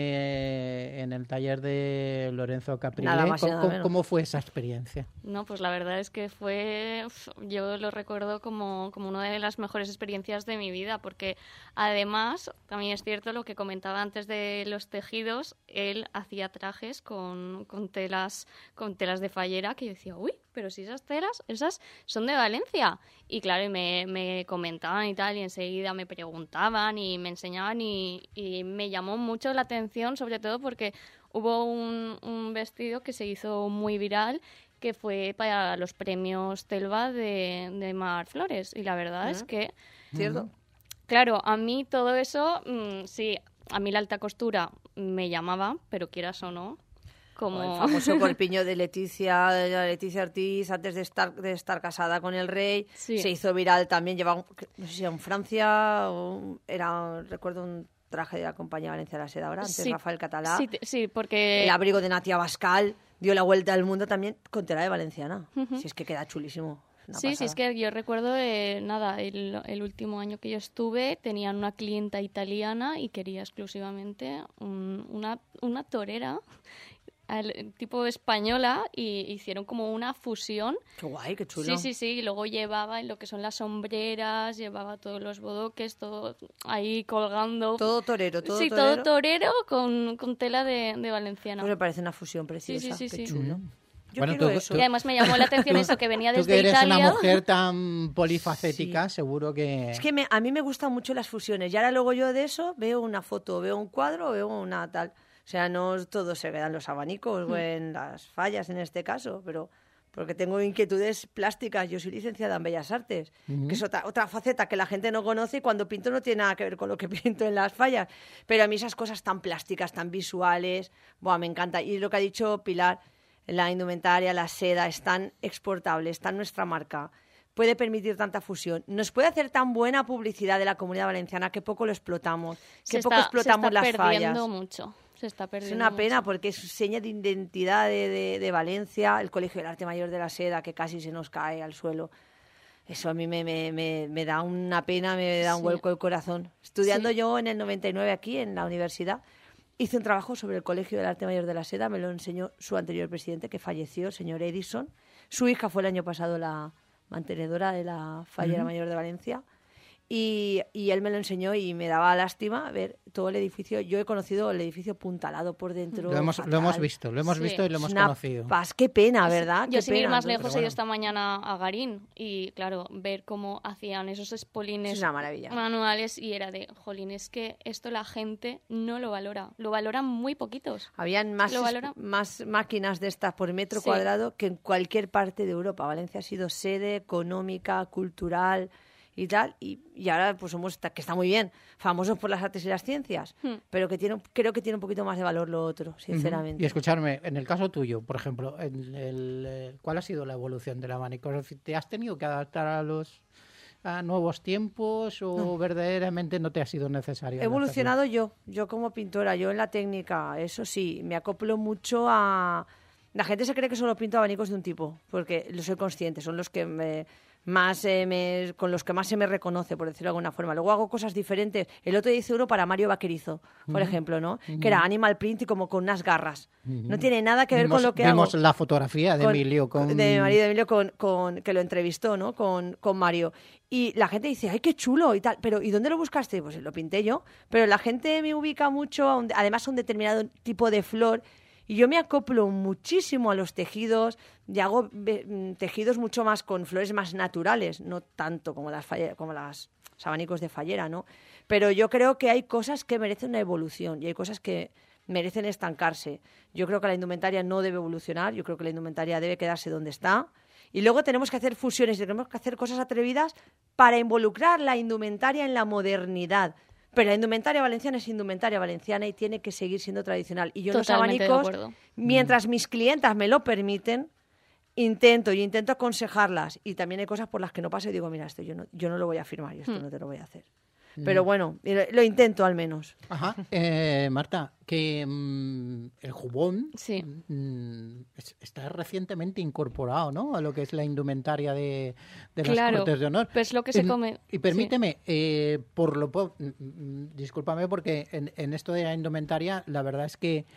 en el taller de Lorenzo Caprile. Nada más y nada menos. ¿Cómo fue esa experiencia? No, pues la verdad es que yo lo recuerdo como una de las mejores experiencias de mi vida, porque además, también es cierto lo que comentaba antes de los tejidos, él hacía trajes con telas de fallera, que yo decía, uy, pero si esas telas, esas son de Valencia. Y claro, y me comentaban y tal, y enseguida me preguntaban y me enseñaban, y me llamó mucho la atención, sobre todo porque hubo un vestido que se hizo muy viral, que fue para los premios Telva de Mar Flores. Y la verdad es que... ¿Cierto? Claro, a mí todo eso, sí, a mí la alta costura me llamaba, pero quieras o no, como... El famoso corpiño de Leticia Ortiz, antes de estar casada con el rey, sí. Se hizo viral también, llevaba, no sé si era en Francia, recuerdo un traje de la compañía Valencia de la Seda ahora, antes sí, Rafael Catalá. Sí, porque... El abrigo de Natia Bascal dio la vuelta al mundo también con tela de valenciana. Si es que queda chulísimo. Sí, es que yo recuerdo, el último año que yo estuve, tenían una clienta italiana y quería exclusivamente una torera tipo española, y hicieron como una fusión. Qué guay, qué chulo. Sí, y luego llevaba lo que son las sombreras, llevaba todos los bodoques, todo ahí colgando. Todo torero, todo sí, torero. todo torero con tela de valenciana. Pues me parece una fusión preciosa, sí. qué chulo. Yo Bueno, quiero eso. Y además me llamó la atención eso, que venía desde Tú que eres Italia. una mujer tan polifacética, seguro que... Es que a mí me gustan mucho las fusiones. Y ahora luego yo de eso veo una foto, veo un cuadro, veo una tal... O sea, no todo se queda en los abanicos o en las fallas en este caso, pero porque tengo inquietudes plásticas. Yo soy licenciada en Bellas Artes, que es otra faceta que la gente no conoce, y cuando pinto no tiene nada que ver con lo que pinto en las fallas. Pero a mí esas cosas tan plásticas, tan visuales, me encanta. Y lo que ha dicho Pilar, la indumentaria, la seda, es tan exportable, está en nuestra marca. Puede permitir tanta fusión. Nos puede hacer tan buena publicidad de la Comunidad Valenciana que poco lo explotamos, que poco explotamos las fallas. Se está perdiendo mucho. Se está perdiendo. Es una pena mucho. porque es seña de identidad de Valencia, el Colegio del Arte Mayor de la Seda, que casi se nos cae al suelo. Eso a mí me da una pena, me da un vuelco el corazón. Estudiando yo en el 99 aquí, en la universidad, hice un trabajo sobre el Colegio del Arte Mayor de la Seda, me lo enseñó su anterior presidente, que falleció, el señor Edison. Su hija fue el año pasado la mantenedora de la Fallera Mayor de Valencia. Y él me lo enseñó y me daba lástima ver todo el edificio. Yo he conocido el edificio puntalado por dentro. Lo hemos visto, Sí. y lo hemos conocido. Qué pena, ¿verdad? Yo Qué sin ir pena, más ¿no? lejos Pero he bueno, ido esta mañana a Garín y claro, ver cómo hacían esos espolines es una maravilla. manuales y era de, jolín, es que esto la gente no lo valora, lo valoran muy poquitos. Habían Lo valoran. más máquinas de estas por metro Sí. cuadrado que en cualquier parte de Europa. Valencia ha sido sede económica, cultural y tal, y ahora pues somos, que está muy bien, famosos por las artes y las ciencias, pero creo que tiene un poquito más de valor lo otro, sinceramente. Y escucharme, en el caso tuyo, por ejemplo, ¿cuál ha sido la evolución del abanico? Es decir, ¿te has tenido que adaptar a nuevos tiempos o verdaderamente no te ha sido necesario? He evolucionado yo como pintora, yo en la técnica, eso sí, me acoplo mucho a... La gente se cree que solo pinto abanicos de un tipo, porque lo soy consciente, son los que con los que más se me reconoce, por decirlo de alguna forma. Luego hago cosas diferentes. El otro día hice uno para Mario Vaquerizo, por ejemplo, ¿no? Que era animal print y como con unas garras. No tiene nada que ver con lo que hago. Vimos la fotografía de Emilio de marido de Emilio que lo entrevistó, ¿no? Con Mario. Y la gente dice, ¡ay, qué chulo! Y tal. Pero ¿y dónde lo buscaste? Pues lo pinté yo. Pero la gente me ubica mucho, además a un determinado tipo de flor. Y yo me acoplo muchísimo a los tejidos y hago tejidos mucho más con flores más naturales, no tanto como los abanicos de fallera, ¿no? Pero yo creo que hay cosas que merecen una evolución y hay cosas que merecen estancarse. Yo creo que la indumentaria no debe evolucionar, yo creo que la indumentaria debe quedarse donde está. Y luego tenemos que hacer fusiones, tenemos que hacer cosas atrevidas para involucrar la indumentaria en la modernidad. Pero la indumentaria valenciana es indumentaria valenciana y tiene que seguir siendo tradicional. Y yo en los abanicos, mientras mis clientas me lo permiten, intento aconsejarlas. Y también hay cosas por las que no paso y digo, mira, esto yo no lo voy a firmar y esto no te lo voy a hacer. Pero bueno, lo intento al menos. Ajá. Marta, que el jubón está recientemente incorporado, ¿no? A lo que es la indumentaria de las Cortes de Honor. Pues lo que se come. Y permíteme, discúlpame porque en esto de la indumentaria la verdad es que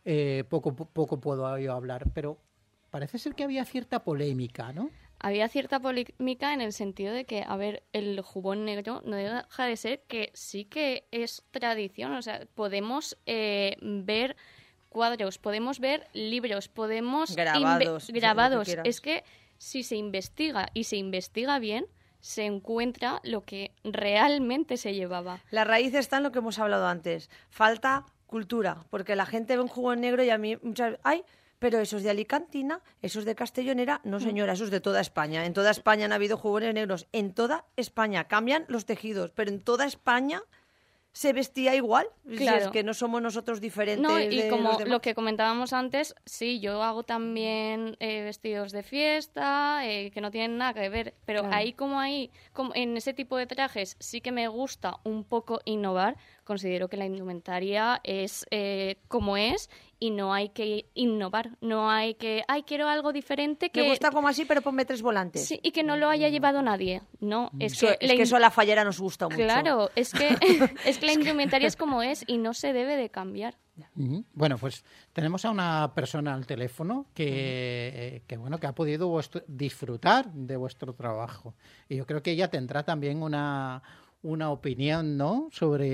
poco puedo yo hablar, pero parece ser que había cierta polémica, ¿no? Había cierta polémica en el sentido de que, a ver, el jubón negro no deja de ser que sí que es tradición. O sea, podemos ver cuadros, podemos ver libros, podemos... Grabados. Es que si se investiga y se investiga bien, se encuentra lo que realmente se llevaba. La raíz está en lo que hemos hablado antes. Falta cultura, porque la gente ve un jubón negro y a mí muchas veces... ¡Ay! Pero esos de Alicantina, esos de Castellonera, no señora, esos de toda España. En toda España han habido jubones negros. En toda España cambian los tejidos, pero en toda España se vestía igual. Claro. Si es que no somos nosotros diferentes. No, y de como los demás. lo que comentábamos antes, sí, yo hago también vestidos de fiesta, que no tienen nada que ver, pero Claro. ahí, como en ese tipo de trajes sí que me gusta un poco innovar. Considero que la indumentaria es como es y no hay que innovar, no hay que, quiero algo diferente que... Me gusta como así, pero ponme 3 volantes. Sí, y que no lo haya llevado nadie. No, es que eso a la fallera nos gusta mucho. Claro, es que la indumentaria es como es y no se debe de cambiar. Bueno, pues tenemos a una persona al teléfono que ha podido disfrutar de vuestro trabajo. Y yo creo que ella tendrá también una opinión, ¿no?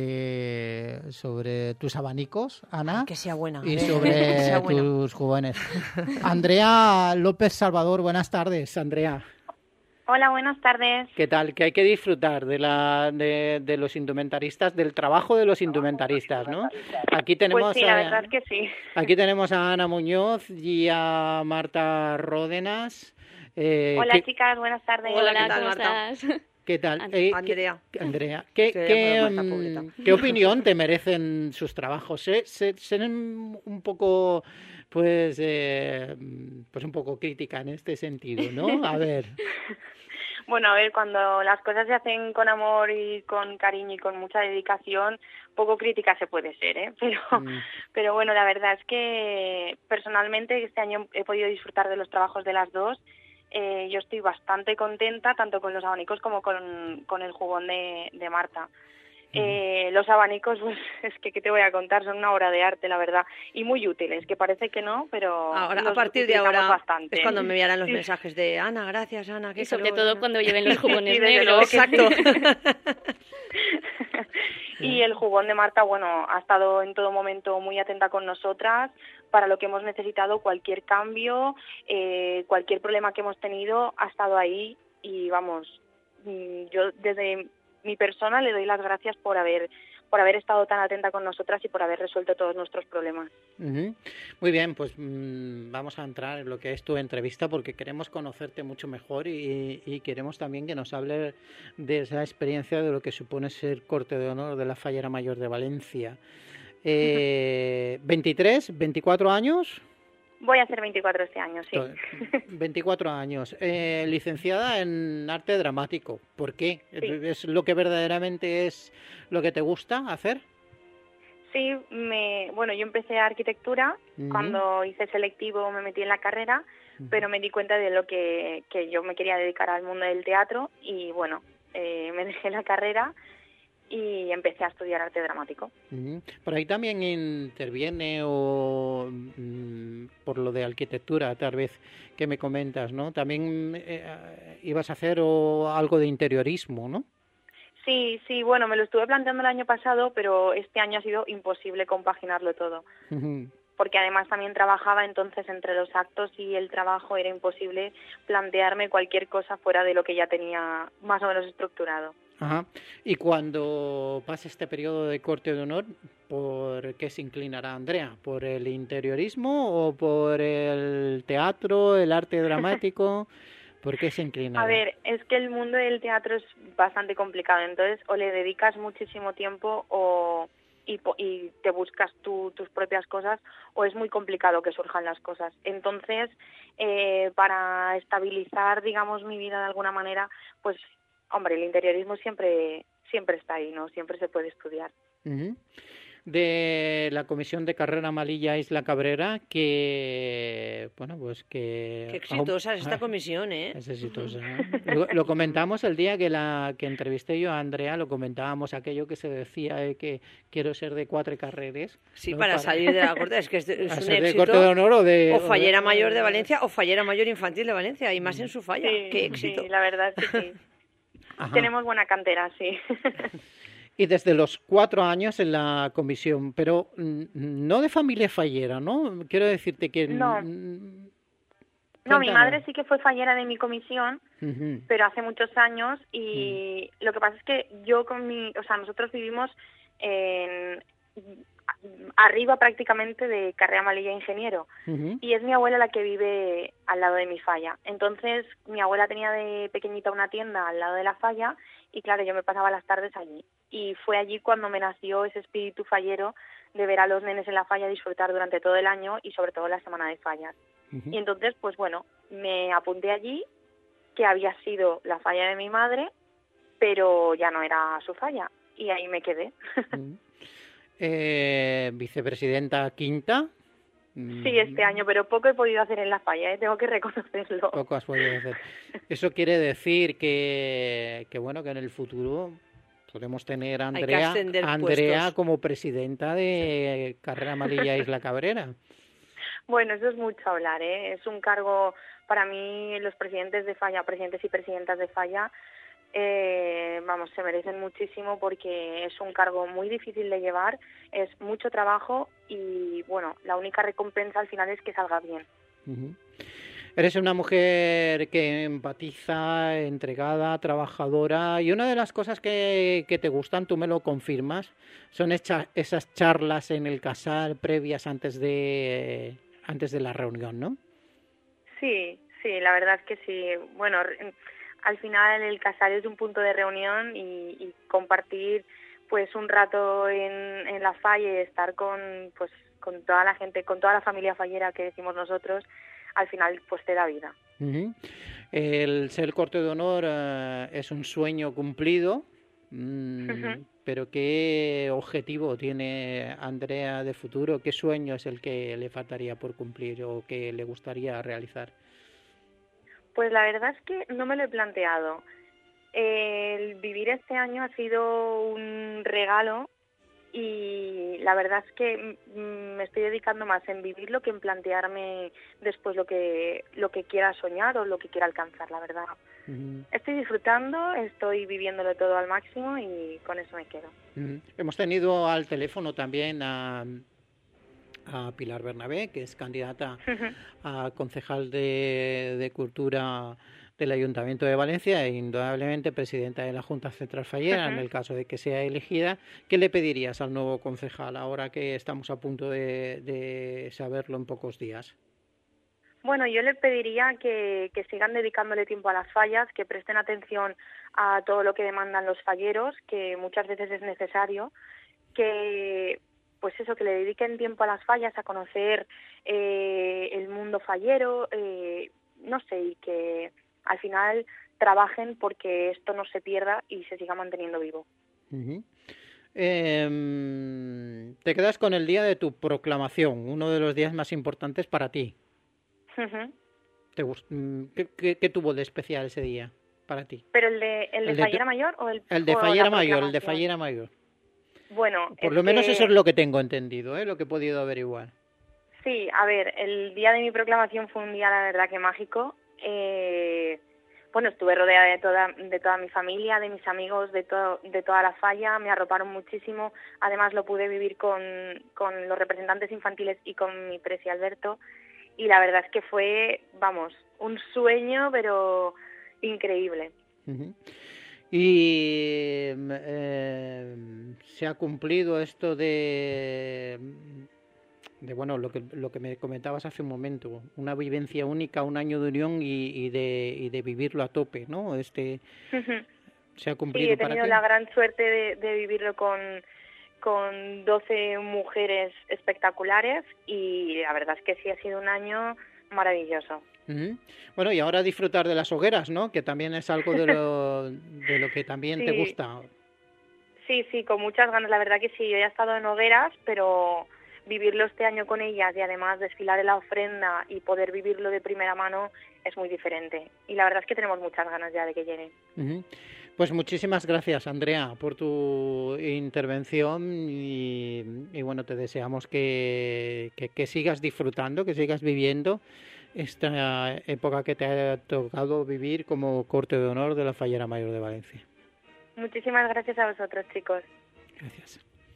sobre tus abanicos, Ana. Que sea buena. Y sobre tus jugones. Andrea López Salvador, buenas tardes, Andrea. Hola, buenas tardes. ¿Qué tal? Que hay que disfrutar de los indumentaristas, del trabajo de los indumentaristas, ¿no? Aquí tenemos Pues sí, la verdad es que sí. Aquí tenemos a Ana Muñoz y a Marta Ródenas. Hola, chicas, buenas tardes. Hola, ¿qué tal, ¿cómo Marta? estás? ¿Qué tal? Andrea. ¿Qué opinión te merecen sus trabajos? Serán un poco, pues un poco crítica en este sentido, ¿no? A ver. Bueno, a ver, cuando las cosas se hacen con amor y con cariño y con mucha dedicación, poco crítica se puede ser, ¿eh? Pero bueno, la verdad es que personalmente este año he podido disfrutar de los trabajos de las dos. Yo estoy bastante contenta tanto con los abanicos como con el jubón de Marta. Los abanicos, pues es que, ¿qué te voy a contar? Son una obra de arte, la verdad, y muy útiles, que parece que no, pero ahora, a partir de ahora bastante. Es cuando me enviarán los mensajes de Ana, gracias Ana, y sobre todo cuando lleven los jugones sí, negros. Exacto. Y el jugón de Marta, bueno, ha estado en todo momento muy atenta con nosotras para lo que hemos necesitado, cualquier cambio, cualquier problema que hemos tenido, ha estado ahí y vamos, yo desde mi persona le doy las gracias por haber estado tan atenta con nosotras y por haber resuelto todos nuestros problemas. Muy bien, pues vamos a entrar en lo que es tu entrevista porque queremos conocerte mucho mejor y queremos también que nos hable de esa experiencia de lo que supone ser corte de honor de la Fallera Mayor de Valencia. 23, 24 años. Voy a hacer 24 este año, sí. 24 años. Licenciada en arte dramático. ¿Por qué? Sí. ¿Es lo que verdaderamente es lo que te gusta hacer? Sí, yo empecé arquitectura. Cuando hice selectivo me metí en la carrera, pero me di cuenta de lo que yo me quería dedicar al mundo del teatro y bueno, me dejé la carrera y empecé a estudiar arte dramático. Por ahí también interviene o por lo de arquitectura, tal vez que me comentas, ¿no? También ibas a hacer algo de interiorismo, ¿no? Sí, bueno, me lo estuve planteando el año pasado, pero este año ha sido imposible compaginarlo todo. Porque además también trabajaba, entonces entre los actos y el trabajo era imposible plantearme cualquier cosa fuera de lo que ya tenía más o menos estructurado. Ajá. Y cuando pase este periodo de corte de honor, ¿por qué se inclinará Andrea? ¿Por el interiorismo o por el teatro, el arte dramático? ¿Por qué se inclinará? A ver, es que el mundo del teatro es bastante complicado, entonces o le dedicas muchísimo tiempo y te buscas tus propias cosas, o es muy complicado que surjan las cosas. Entonces, para estabilizar, digamos, mi vida de alguna manera, pues, hombre, el interiorismo siempre está ahí, ¿no? Siempre se puede estudiar. De la Comisión de Carrera Melilla Isla Cabrera, que, bueno, pues que... Qué exitosa es esta comisión, ¿eh? Es exitosa, ¿no? Lo comentamos el día que entrevisté yo a Andrea, lo comentábamos aquello que se decía que quiero ser de 4 carreras. Sí, ¿no? para salir de la corte, es que es un éxito. De corte de honor o Fallera Mayor de Valencia o Fallera Mayor Infantil de Valencia, y más en su falla. Sí, qué éxito. Sí, la verdad es que sí. Tenemos buena cantera, sí. Y desde los 4 años en la comisión, pero no de familia fallera, ¿no? Quiero decirte que... No, mi madre sí que fue fallera de mi comisión, pero hace muchos años, y lo que pasa es que yo nosotros vivimos arriba prácticamente de Carrera Melilla Ingeniero, y es mi abuela la que vive al lado de mi falla. Entonces mi abuela tenía de pequeñita una tienda al lado de la falla, y claro, yo me pasaba las tardes allí, y fue allí cuando me nació ese espíritu fallero de ver a los nenes en la falla disfrutar durante todo el año y sobre todo la semana de fallas. Y entonces, pues bueno, me apunté allí, que había sido la falla de mi madre, pero ya no era su falla, y ahí me quedé. Vicepresidenta quinta. Sí, este año, pero poco he podido hacer en la falla, tengo que reconocerlo. Poco has podido hacer. Eso quiere decir que bueno, que en el futuro podemos tener a Andrea como presidenta de Carrera Melilla Isla Cabrera. Bueno, eso es mucho hablar, ¿eh? Es un cargo, para mí, los presidentes de falla, presidentes y presidentas de falla, se merecen muchísimo porque es un cargo muy difícil de llevar, es mucho trabajo y, bueno, la única recompensa al final es que salga bien. Eres una mujer que empatiza, entregada, trabajadora, y una de las cosas que te gustan, tú me lo confirmas, son esas charlas en el casal previas antes de la reunión, ¿no? Sí, la verdad es que sí. Bueno, al final el casal es un punto de reunión y compartir pues un rato en la falla y estar con toda la gente, con toda la familia fallera que decimos nosotros, al final pues te da vida. El ser corte de honor es un sueño cumplido, pero ¿qué objetivo tiene Andrea de futuro? ¿Qué sueño es el que le faltaría por cumplir o que le gustaría realizar? Pues la verdad es que no me lo he planteado. El vivir vivir este año ha sido un regalo y la verdad es que me estoy dedicando más en vivirlo que en plantearme después lo que quiera soñar o lo que quiera alcanzar, la verdad. Uh-huh. Estoy disfrutando, estoy viviéndolo todo al máximo y con eso me quedo. Uh-huh. Hemos tenido al teléfono también a Pilar Bernabé, que es candidata a concejal de Cultura del Ayuntamiento de Valencia e indudablemente presidenta de la Junta Central Fallera, en el caso de que sea elegida. ¿Qué le pedirías al nuevo concejal ahora que estamos a punto de saberlo en pocos días? Bueno, yo le pediría que sigan dedicándole tiempo a las fallas, que presten atención a todo lo que demandan los falleros, que muchas veces es necesario, que pues eso, que le dediquen tiempo a las fallas, a conocer el mundo fallero, no sé, y que al final trabajen porque esto no se pierda y se siga manteniendo vivo. Uh-huh. Te quedas con el día de tu proclamación, uno de los días más importantes para ti. Uh-huh. ¿Qué tuvo de especial ese día para ti? ¿Pero el de Fallera Mayor o el de Fallera Mayor? El de Fallera Mayor. Bueno, por lo menos eso es lo que tengo entendido, lo que he podido averiguar. Sí, a ver, el día de mi proclamación fue un día, la verdad, que mágico. Bueno, estuve rodeada de toda mi familia, de mis amigos, de toda la falla, me arroparon muchísimo. Además, lo pude vivir con los representantes infantiles y con mi presi Alberto. Y la verdad es que fue, vamos, un sueño, pero increíble. Uh-huh. Y se ha cumplido esto de bueno, lo que me comentabas hace un momento, una vivencia única, un año de unión y de vivirlo a tope, ¿no? Uh-huh. Se ha cumplido. Sí, he tenido la gran suerte de vivirlo con 12 mujeres espectaculares y la verdad es que sí ha sido un año maravilloso. Uh-huh. Bueno, y ahora disfrutar de las hogueras, ¿no? Que también es algo de lo que también sí. te gusta. Sí, con muchas ganas. La verdad que sí, yo ya he estado en hogueras, pero vivirlo este año con ellas y además desfilar en la ofrenda y poder vivirlo de primera mano es muy diferente. Y la verdad es que tenemos muchas ganas ya de que llegue. Uh-huh. Pues muchísimas gracias, Andrea, por tu intervención y bueno, te deseamos que sigas disfrutando, que sigas viviendo esta época que te ha tocado vivir como corte de honor de la Fallera Mayor de Valencia. Muchísimas gracias a vosotros, chicos. Gracias.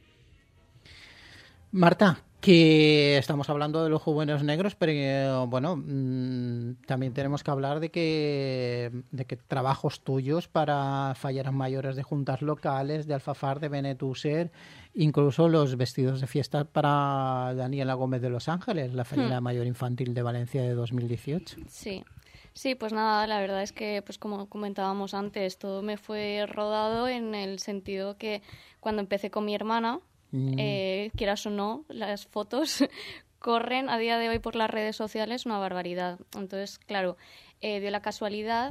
Marta, que estamos hablando de los jóvenes negros, pero bueno, también tenemos que hablar de que trabajos tuyos para falleras mayores de juntas locales, de Alfafar, de Benetússer, incluso los vestidos de fiesta para Daniela Gómez de Los Ángeles, la fallera mayor infantil de Valencia de 2018. Sí, pues nada, la verdad es que, pues como comentábamos antes, todo me fue rodado en el sentido que cuando empecé con mi hermana, quieras o no, las fotos corren a día de hoy por las redes sociales una barbaridad. Entonces, claro, dio la casualidad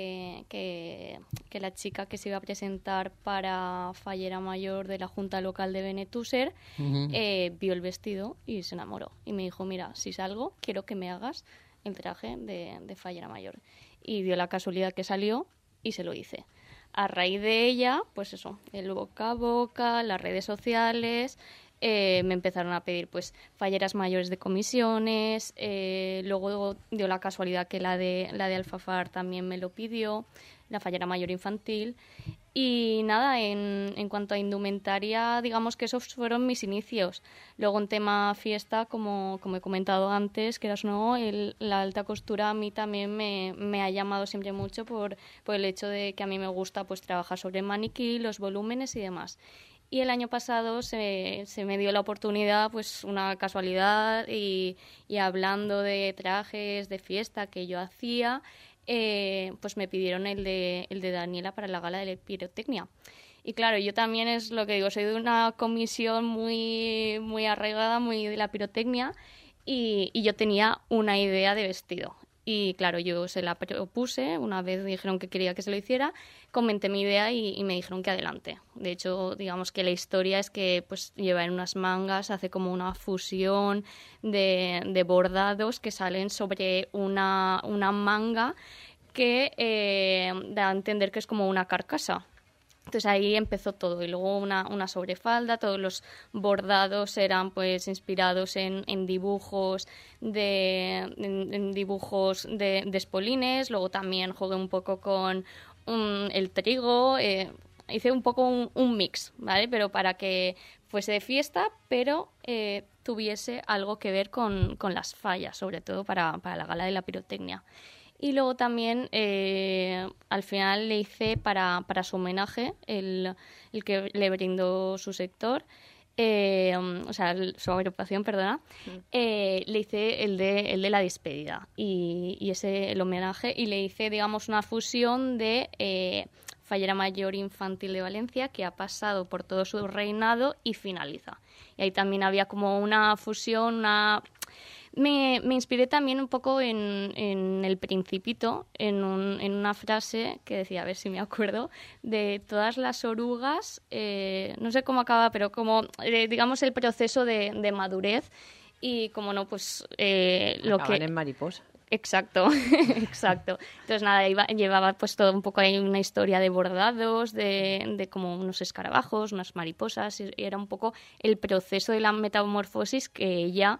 que la chica que se iba a presentar para fallera mayor de la Junta Local de Benetússer vio el vestido y se enamoró. Y me dijo, mira, si salgo, quiero que me hagas el traje de fallera mayor. Y dio la casualidad que salió y se lo hice. A raíz de ella, pues eso, el boca a boca, las redes sociales, me empezaron a pedir pues falleras mayores de comisiones, luego dio la casualidad que la de Alfafar también me lo pidió, la fallera mayor infantil. Y nada, en cuanto a indumentaria, digamos que esos fueron mis inicios. Luego en tema fiesta, como he comentado antes, quieras o no, la alta costura a mí también me ha llamado siempre mucho por el hecho de que a mí me gusta pues trabajar sobre el maniquí, los volúmenes y demás. Y el año pasado se me dio la oportunidad, pues una casualidad, y hablando de trajes de fiesta que yo hacía, pues me pidieron el de Daniela para la gala de pirotecnia. Y claro, yo también es lo que digo, soy de una comisión muy, muy arraigada, muy de la pirotecnia, y yo tenía una idea de vestido. Y claro, yo se la propuse, una vez dijeron que quería que se lo hiciera, comenté mi idea y me dijeron que adelante. De hecho, digamos que la historia es que pues lleva en unas mangas, hace como una fusión de bordados que salen sobre una manga que da a entender que es como una carcasa. Entonces ahí empezó todo y luego una sobrefalda, todos los bordados eran pues inspirados en dibujos en dibujos de espolines, luego también jugué un poco con el trigo, hice un poco un mix, ¿vale? Pero para que fuese de fiesta, pero tuviese algo que ver con las fallas, sobre todo para la gala de la pirotecnia. Y luego también, al final le hice para su homenaje, el que le brindó su sector, su agrupación, perdona, le hice el de la despedida y ese el homenaje, y le hice, digamos, una fusión de Fallera Mayor Infantil de Valencia, que ha pasado por todo su reinado y finaliza. Y ahí también había como una fusión, Me inspiré también un poco en El Principito, en una frase que decía, a ver si me acuerdo, de todas las orugas, no sé cómo acaba, pero como, digamos, el proceso de madurez y, como no, pues lo acaban que... en mariposa. Exacto, exacto. Entonces, nada, llevaba pues todo un poco ahí una historia de bordados, de como unos escarabajos, unas mariposas, y era un poco el proceso de la metamorfosis que ella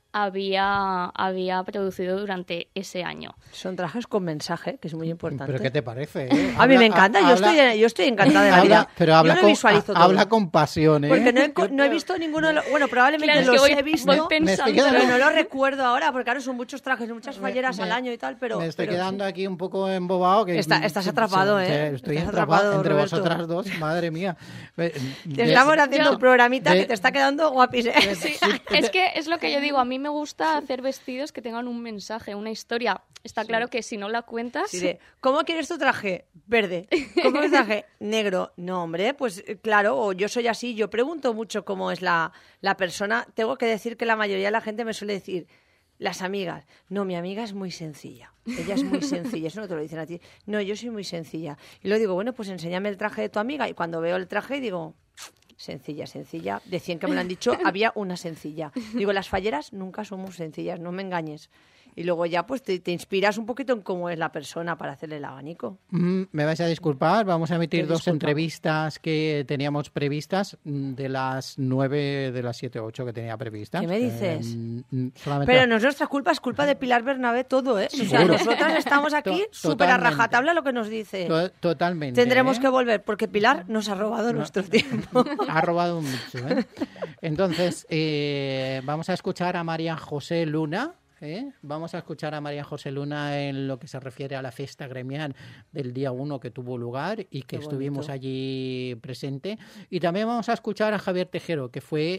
había producido durante ese año. Son trajes con mensaje, que es muy importante. ¿Pero qué te parece? A mí me encanta, yo estoy encantada de la vida. Pero habla con pasión, ¿eh? Porque no he visto ninguno. Bueno, probablemente claro, los he visto, pero no lo recuerdo ahora, porque claro, son muchos trajes, muchas falleras al año y tal, pero... Me estoy quedando aquí un poco embobado. Estás atrapado, ¿eh? Estoy atrapado entre Roberto. vosotras dos, madre mía. Te estamos haciendo un programita que te está quedando guapísimo. Sí, es que es lo que yo digo, a mí me gusta hacer vestidos que tengan un mensaje, una historia. Está claro que si no la cuentas... Sí, ¿cómo quieres tu traje? Verde. ¿Cómo quieres tu traje? Negro. No, hombre, pues claro, o yo soy así, yo pregunto mucho cómo es la persona. Tengo que decir que la mayoría de la gente me suele decir, las amigas, no, mi amiga es muy sencilla. Ella es muy sencilla, eso no te lo dicen a ti. No, yo soy muy sencilla. Y luego digo, bueno, pues enséñame el traje de tu amiga. Y cuando veo el traje digo... Sencilla, sencilla. De 100 que me lo han dicho, había una sencilla. Digo, las falleras nunca somos sencillas, no me engañes. Y luego ya pues te inspiras un poquito en cómo es la persona para hacerle el abanico. Me vais a disculpar, vamos a emitir dos entrevistas que teníamos previstas, de las 9, de las 7 o 8 que tenía previstas. ¿Qué me dices? Solamente... Pero no es nuestra culpa, es culpa de Pilar Bernabé todo, ¿eh? O sea, nosotras estamos aquí súper a rajatabla lo que nos dice. Totalmente. Tendremos que volver, porque Pilar nos ha robado nuestro tiempo. Ha robado mucho, ¿eh? Entonces, vamos a escuchar a María José Luna. Vamos a escuchar a María José Luna en lo que se refiere a la fiesta gremial del día 1 que tuvo lugar y que estuvimos allí presente. Y también vamos a escuchar a Javier Tejero, que fue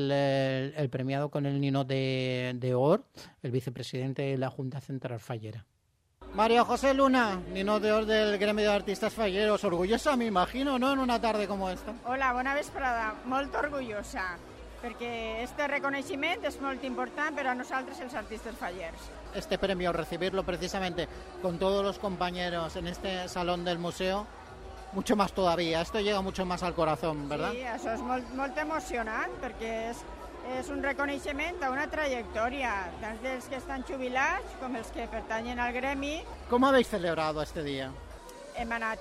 el premiado con el Ninot de Or, el vicepresidente de la Junta Central Fallera. María José Luna, Ninot de Or del Gremio de Artistes Falleros. Orgullosa, me imagino, ¿no?, en una tarde como esta. Hola, bona vesprada. Molt orgullosa, perquè este reconeixement és molt important per a nosaltres els artistes fallers. Este premio, recibirlo precisamente con todos los compañeros en este salón del museo, mucho más todavía. Esto llega mucho más al corazón, ¿verdad? Sí, això és molt emocionant, perquè és un reconeixement a una trajectòria, tant dels que estan jubilats com els que pertanyen al gremi. ¿Cómo habéis celebrado este día? Hem anat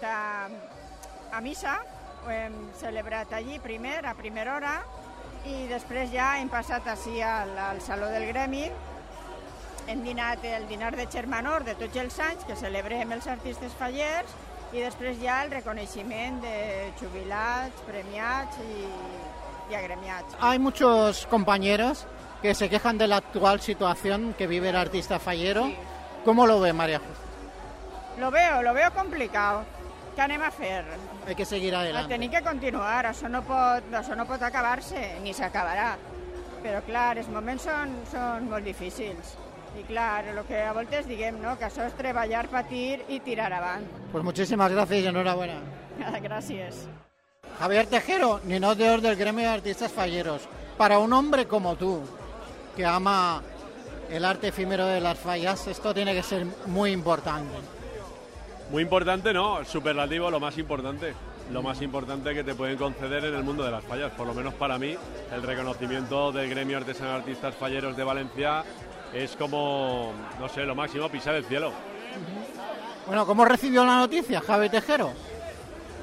a missa, ho hem celebrat allí primer, a primera hora, i després ja hem passat així al Saló del Gremi. Hem dinat el dinar de Xermanor de tots els anys que celebrem els artistes fallers i després ja el reconeixement de jubilats, premiats y agremiats. Hay muchos compañeros que se quejan de la actual situación que vive el artista fallero. Sí. ¿Cómo lo ve, María José? Lo veo complicado. Què anem a fer? Hay que seguir adelante. Tenim que continuar, això no pot acabar-se, ni s'acabarà. Però clar, els moments són molt difícils. I clar, el que a voltes diguem, no?, que això és treballar, patir i tirar avant. Pues muchísimas gracias y enhorabuena. Gracias. Javier Tejero, Ninot de Or del Gremio de Artistas Falleros. Para un hombre como tú, que ama el arte efímero de las fallas, esto tiene que ser muy importante. Muy importante, no, superlativo, lo más importante. Lo más importante que te pueden conceder en el mundo de las fallas, por lo menos para mí, el reconocimiento del Gremio Artesanal Artistas Falleros de Valencia es como, no sé, lo máximo, pisar el cielo. Bueno, ¿cómo recibió la noticia, Javier Tejero?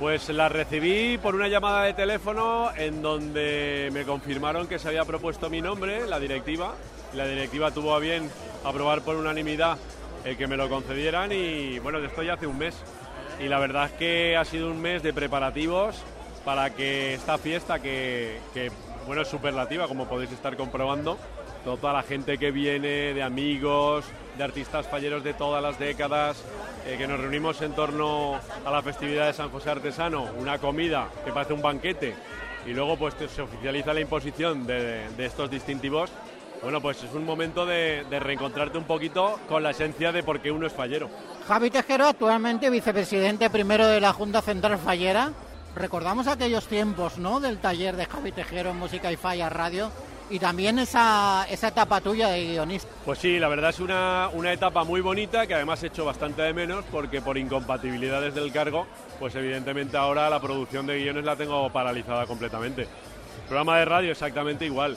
Pues la recibí por una llamada de teléfono en donde me confirmaron que se había propuesto mi nombre, la directiva. La directiva tuvo a bien aprobar por unanimidad el que me lo concedieran y bueno, esto ya hace un mes. Y la verdad es que ha sido un mes de preparativos para que esta fiesta, que bueno, es superlativa, como podéis estar comprobando, toda la gente que viene, de amigos, de artistas falleros de todas las décadas, que nos reunimos en torno a la festividad de San José Artesano, una comida que parece un banquete, y luego pues se oficializa la imposición de estos distintivos. Bueno, pues es un momento de reencontrarte un poquito con la esencia de por qué uno es fallero. Javi Tejero, actualmente vicepresidente primero de la Junta Central Fallera. Recordamos aquellos tiempos, ¿no?, del taller de Javi Tejero en Música y Fallas Radio. Y también esa etapa tuya de guionista. Pues sí, la verdad es una etapa muy bonita que además he hecho bastante de menos porque por incompatibilidades del cargo, pues evidentemente ahora la producción de guiones la tengo paralizada completamente. El programa de radio exactamente igual.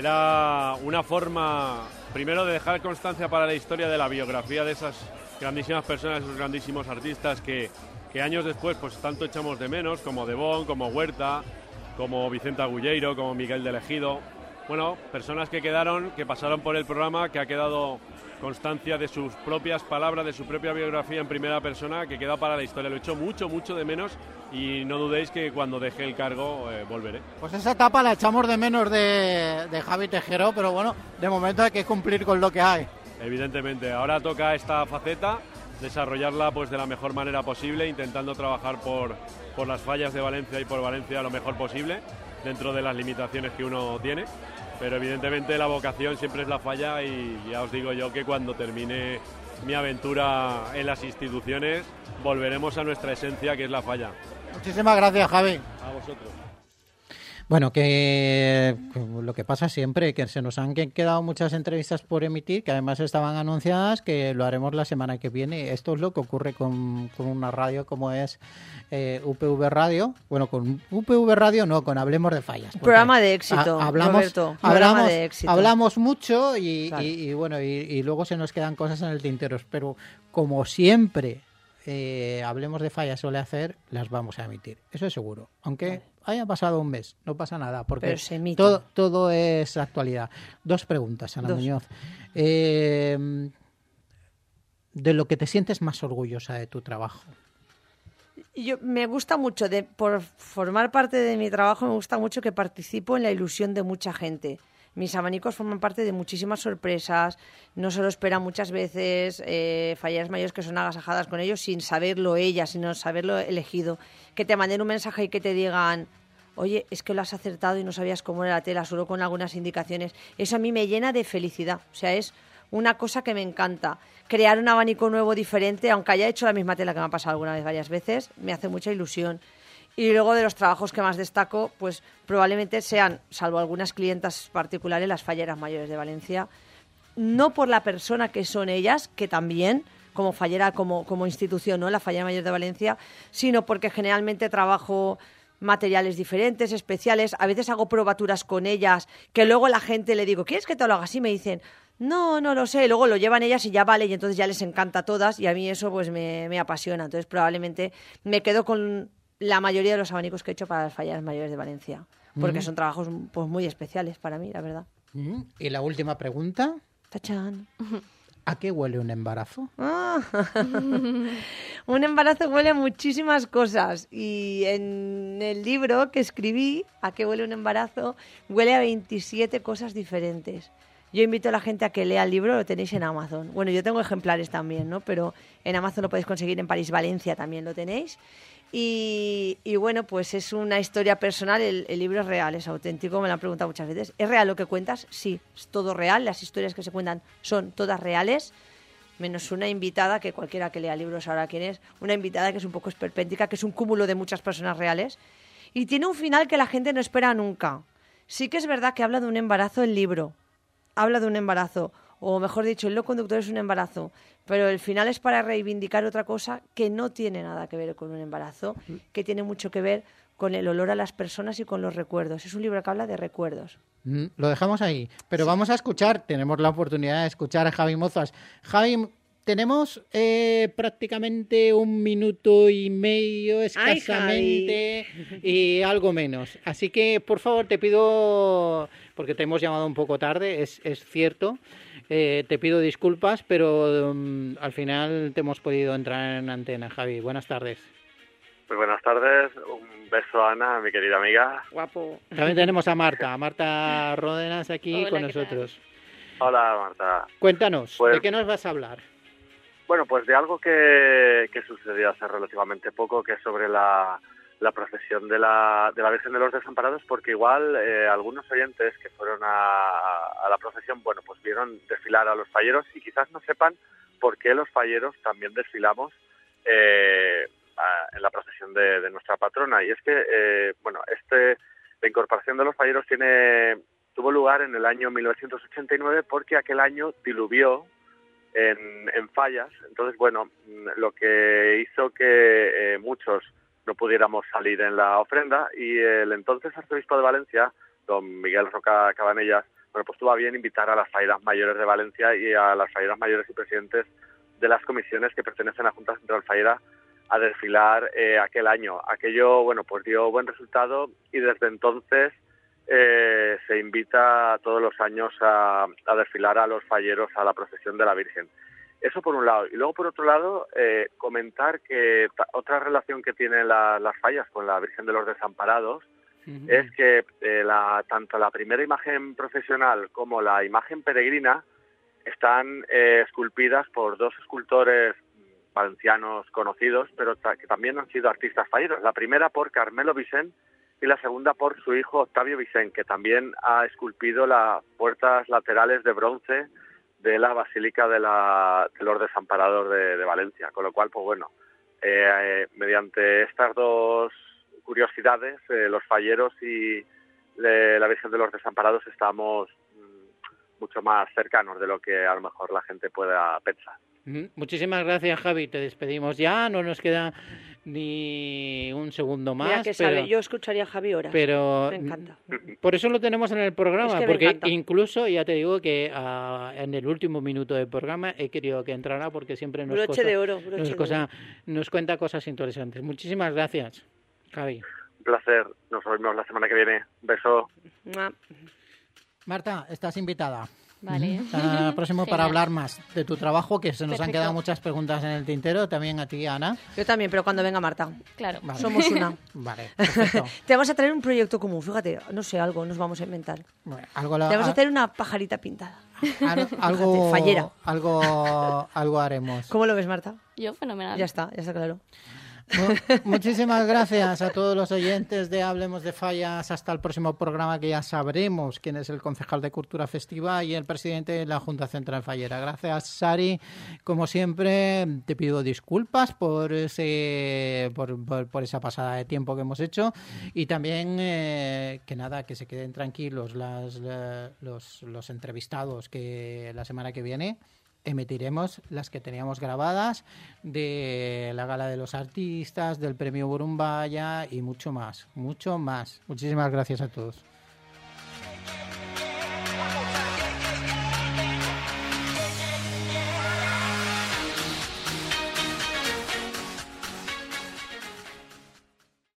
Era una forma, primero, de dejar constancia para la historia de la biografía de esas grandísimas personas, esos grandísimos artistas que años después pues tanto echamos de menos, como Debón, como Huerta, como Vicente Agulleiro, como Miguel del Ejido. Bueno, personas que pasaron por el programa, que ha quedado constancia de sus propias palabras, de su propia biografía en primera persona, que queda para la historia. Lo he hecho mucho, mucho de menos y no dudéis que cuando deje el cargo volveré. Pues esa etapa la echamos de menos de Javi Tejero, pero bueno, de momento hay que cumplir con lo que hay. Evidentemente, ahora toca esta faceta, desarrollarla pues de la mejor manera posible, intentando trabajar por las fallas de Valencia y por Valencia lo mejor posible, dentro de las limitaciones que uno tiene, pero evidentemente la vocación siempre es la falla y ya os digo yo que cuando termine mi aventura en las instituciones volveremos a nuestra esencia, que es la falla. Muchísimas gracias, Javi. A vosotros. Bueno, que lo que pasa siempre, que se nos han quedado muchas entrevistas por emitir, que además estaban anunciadas, que lo haremos la semana que viene. Esto es lo que ocurre con una radio como es UPV Radio. Bueno, con UPV Radio no, con Hablemos de Fallas. Programa de éxito, Roberto. Programa de éxito. Hablamos mucho y bueno, y luego se nos quedan cosas en el tintero. Pero como siempre Hablemos de Fallas suele hacer, las vamos a emitir. Eso es seguro. Aunque haya pasado un mes, no pasa nada, porque todo es actualidad. Dos preguntas, Ana Muñoz. De lo que te sientes más orgullosa de tu trabajo. Me gusta mucho, por formar parte de mi trabajo, me gusta mucho que participo en la ilusión de mucha gente. Mis abanicos forman parte de muchísimas sorpresas, no se lo esperan muchas veces, falleras mayores que son agasajadas con ellos sin saberlo ellas, sin saberlo elegido, que te manden un mensaje y que te digan, oye, es que lo has acertado y no sabías cómo era la tela, solo con algunas indicaciones. Eso a mí me llena de felicidad, o sea, es una cosa que me encanta. Crear un abanico nuevo, diferente, aunque haya hecho la misma tela que me ha pasado alguna vez, varias veces, me hace mucha ilusión. Y luego de los trabajos que más destaco, pues probablemente sean, salvo algunas clientas particulares, las falleras mayores de Valencia. No por la persona que son ellas, que también, como fallera, como institución, ¿no?, la Fallera Mayor de Valencia, sino porque generalmente trabajo materiales diferentes, especiales. A veces hago probaturas con ellas, que luego la gente le digo, ¿quieres que te lo haga así? Me dicen, no lo sé. Luego lo llevan ellas y ya vale, y entonces ya les encanta a todas, y a mí eso pues me apasiona. Entonces probablemente me quedo con la mayoría de los abanicos que he hecho para las falleras mayores de Valencia, porque son trabajos pues muy especiales para mí, la verdad. Y la última pregunta. ¡Tachán! ¿A qué huele un embarazo? Un embarazo huele a muchísimas cosas, y en el libro que escribí, ¿A qué huele un embarazo?, huele a 27 cosas diferentes. Yo invito a la gente a que lea el libro, lo tenéis en Amazon. Bueno, yo tengo ejemplares también, ¿no? Pero en Amazon lo podéis conseguir, en París, Valencia también lo tenéis. Y bueno, pues es una historia personal, el libro es real, es auténtico, me lo han preguntado muchas veces. ¿Es real lo que cuentas? Sí, es todo real, las historias que se cuentan son todas reales, menos una invitada, que cualquiera que lea libros sabrá quién es, una invitada que es un poco esperpéntica, que es un cúmulo de muchas personas reales, y tiene un final que la gente no espera nunca. Sí que es verdad que habla de un embarazo el libro, habla de un embarazo, o mejor dicho, el hilo conductor es un embarazo, pero el final es para reivindicar otra cosa que no tiene nada que ver con un embarazo, que tiene mucho que ver con el olor a las personas y con los recuerdos. Es un libro que habla de recuerdos. Lo dejamos ahí, pero vamos a escuchar, tenemos la oportunidad de escuchar a Javi Mozas. Javi, tenemos prácticamente 1 minuto y medio escasamente y algo menos. Así que, por favor, te pido, porque te hemos llamado un poco tarde, es cierto, te pido disculpas, pero al final te hemos podido entrar en antena, Javi. Buenas tardes. Muy buenas tardes, un beso a Ana, mi querida amiga. Guapo. También tenemos a Marta Ródenas aquí. Hola, con nosotros. Hola, Marta. Cuéntanos, ¿de qué nos vas a hablar? Bueno, pues de algo que sucedió hace relativamente poco, que es sobre la procesión de la Virgen de los Desamparados, porque igual algunos oyentes que fueron a la procesión, bueno, pues vieron desfilar a los falleros y quizás no sepan por qué los falleros también desfilamos en la procesión de nuestra patrona. Y es que, la incorporación de los falleros tuvo lugar en el año 1989 porque aquel año diluvió en Fallas. Entonces, bueno, lo que hizo que muchos no pudiéramos salir en la ofrenda, y el entonces arzobispo de Valencia, don Miguel Roca Cabanellas, bueno, pues tuvo a bien invitar a las falleras mayores de Valencia y a las falleras mayores y presidentes de las comisiones que pertenecen a la Junta Central Fallera a desfilar aquel año. Aquello, bueno, pues dio buen resultado, y desde entonces se invita todos los años a desfilar a los falleros a la procesión de la Virgen. Eso por un lado. Y luego, por otro lado, comentar que otra relación que tienen las fallas con la Virgen de los Desamparados es que tanto la primera imagen procesional como la imagen peregrina están esculpidas por 2 escultores valencianos conocidos, pero que también han sido artistas falleros. La primera por Carmelo Vicent y la segunda por su hijo Octavio Vicent, que también ha esculpido las puertas laterales de bronce de la Basílica de los Desamparados de Valencia. Con lo cual, pues bueno, mediante estas 2 curiosidades, los falleros y la Virgen de los Desamparados estamos mucho más cercanos de lo que a lo mejor la gente pueda pensar. Muchísimas gracias, Javi. Te despedimos ya. No nos queda ni un segundo más. Mira, que sabe, yo escucharía a Javi horas. Pero me encanta. Por eso lo tenemos en el programa, es que porque incluso ya te digo que en el último minuto del programa he querido que entrara, porque siempre nos cuenta cosas interesantes. Muchísimas gracias, Javi. Un placer. Nos vemos la semana que viene. Un beso. Marta, estás invitada. Vale. Hasta el próximo para hablar más de tu trabajo, que se nos han quedado muchas preguntas en el tintero. También a ti, Ana. Yo también, pero cuando venga Marta. Claro. Vale. Somos una. Vale, perfecto. Te vamos a traer un proyecto común, fíjate, no sé, algo nos vamos a inventar. Bueno, te vamos a hacer una pajarita pintada. Algo, fíjate, fallera. Algo haremos. ¿Cómo lo ves, Marta? Yo, fenomenal. Ya está claro. Muchísimas gracias a todos los oyentes de Hablemos de Fallas. Hasta el próximo programa, que ya sabremos quién es el concejal de Cultura Festiva y el presidente de la Junta Central Fallera. Gracias, Sari. Como siempre, te pido disculpas por esa pasada de tiempo que hemos hecho, y también que se queden tranquilos los entrevistados, que la semana que viene emitiremos las que teníamos grabadas de la Gala de los Artistas, del Premio Burumbaya y mucho más. Muchísimas gracias a todos.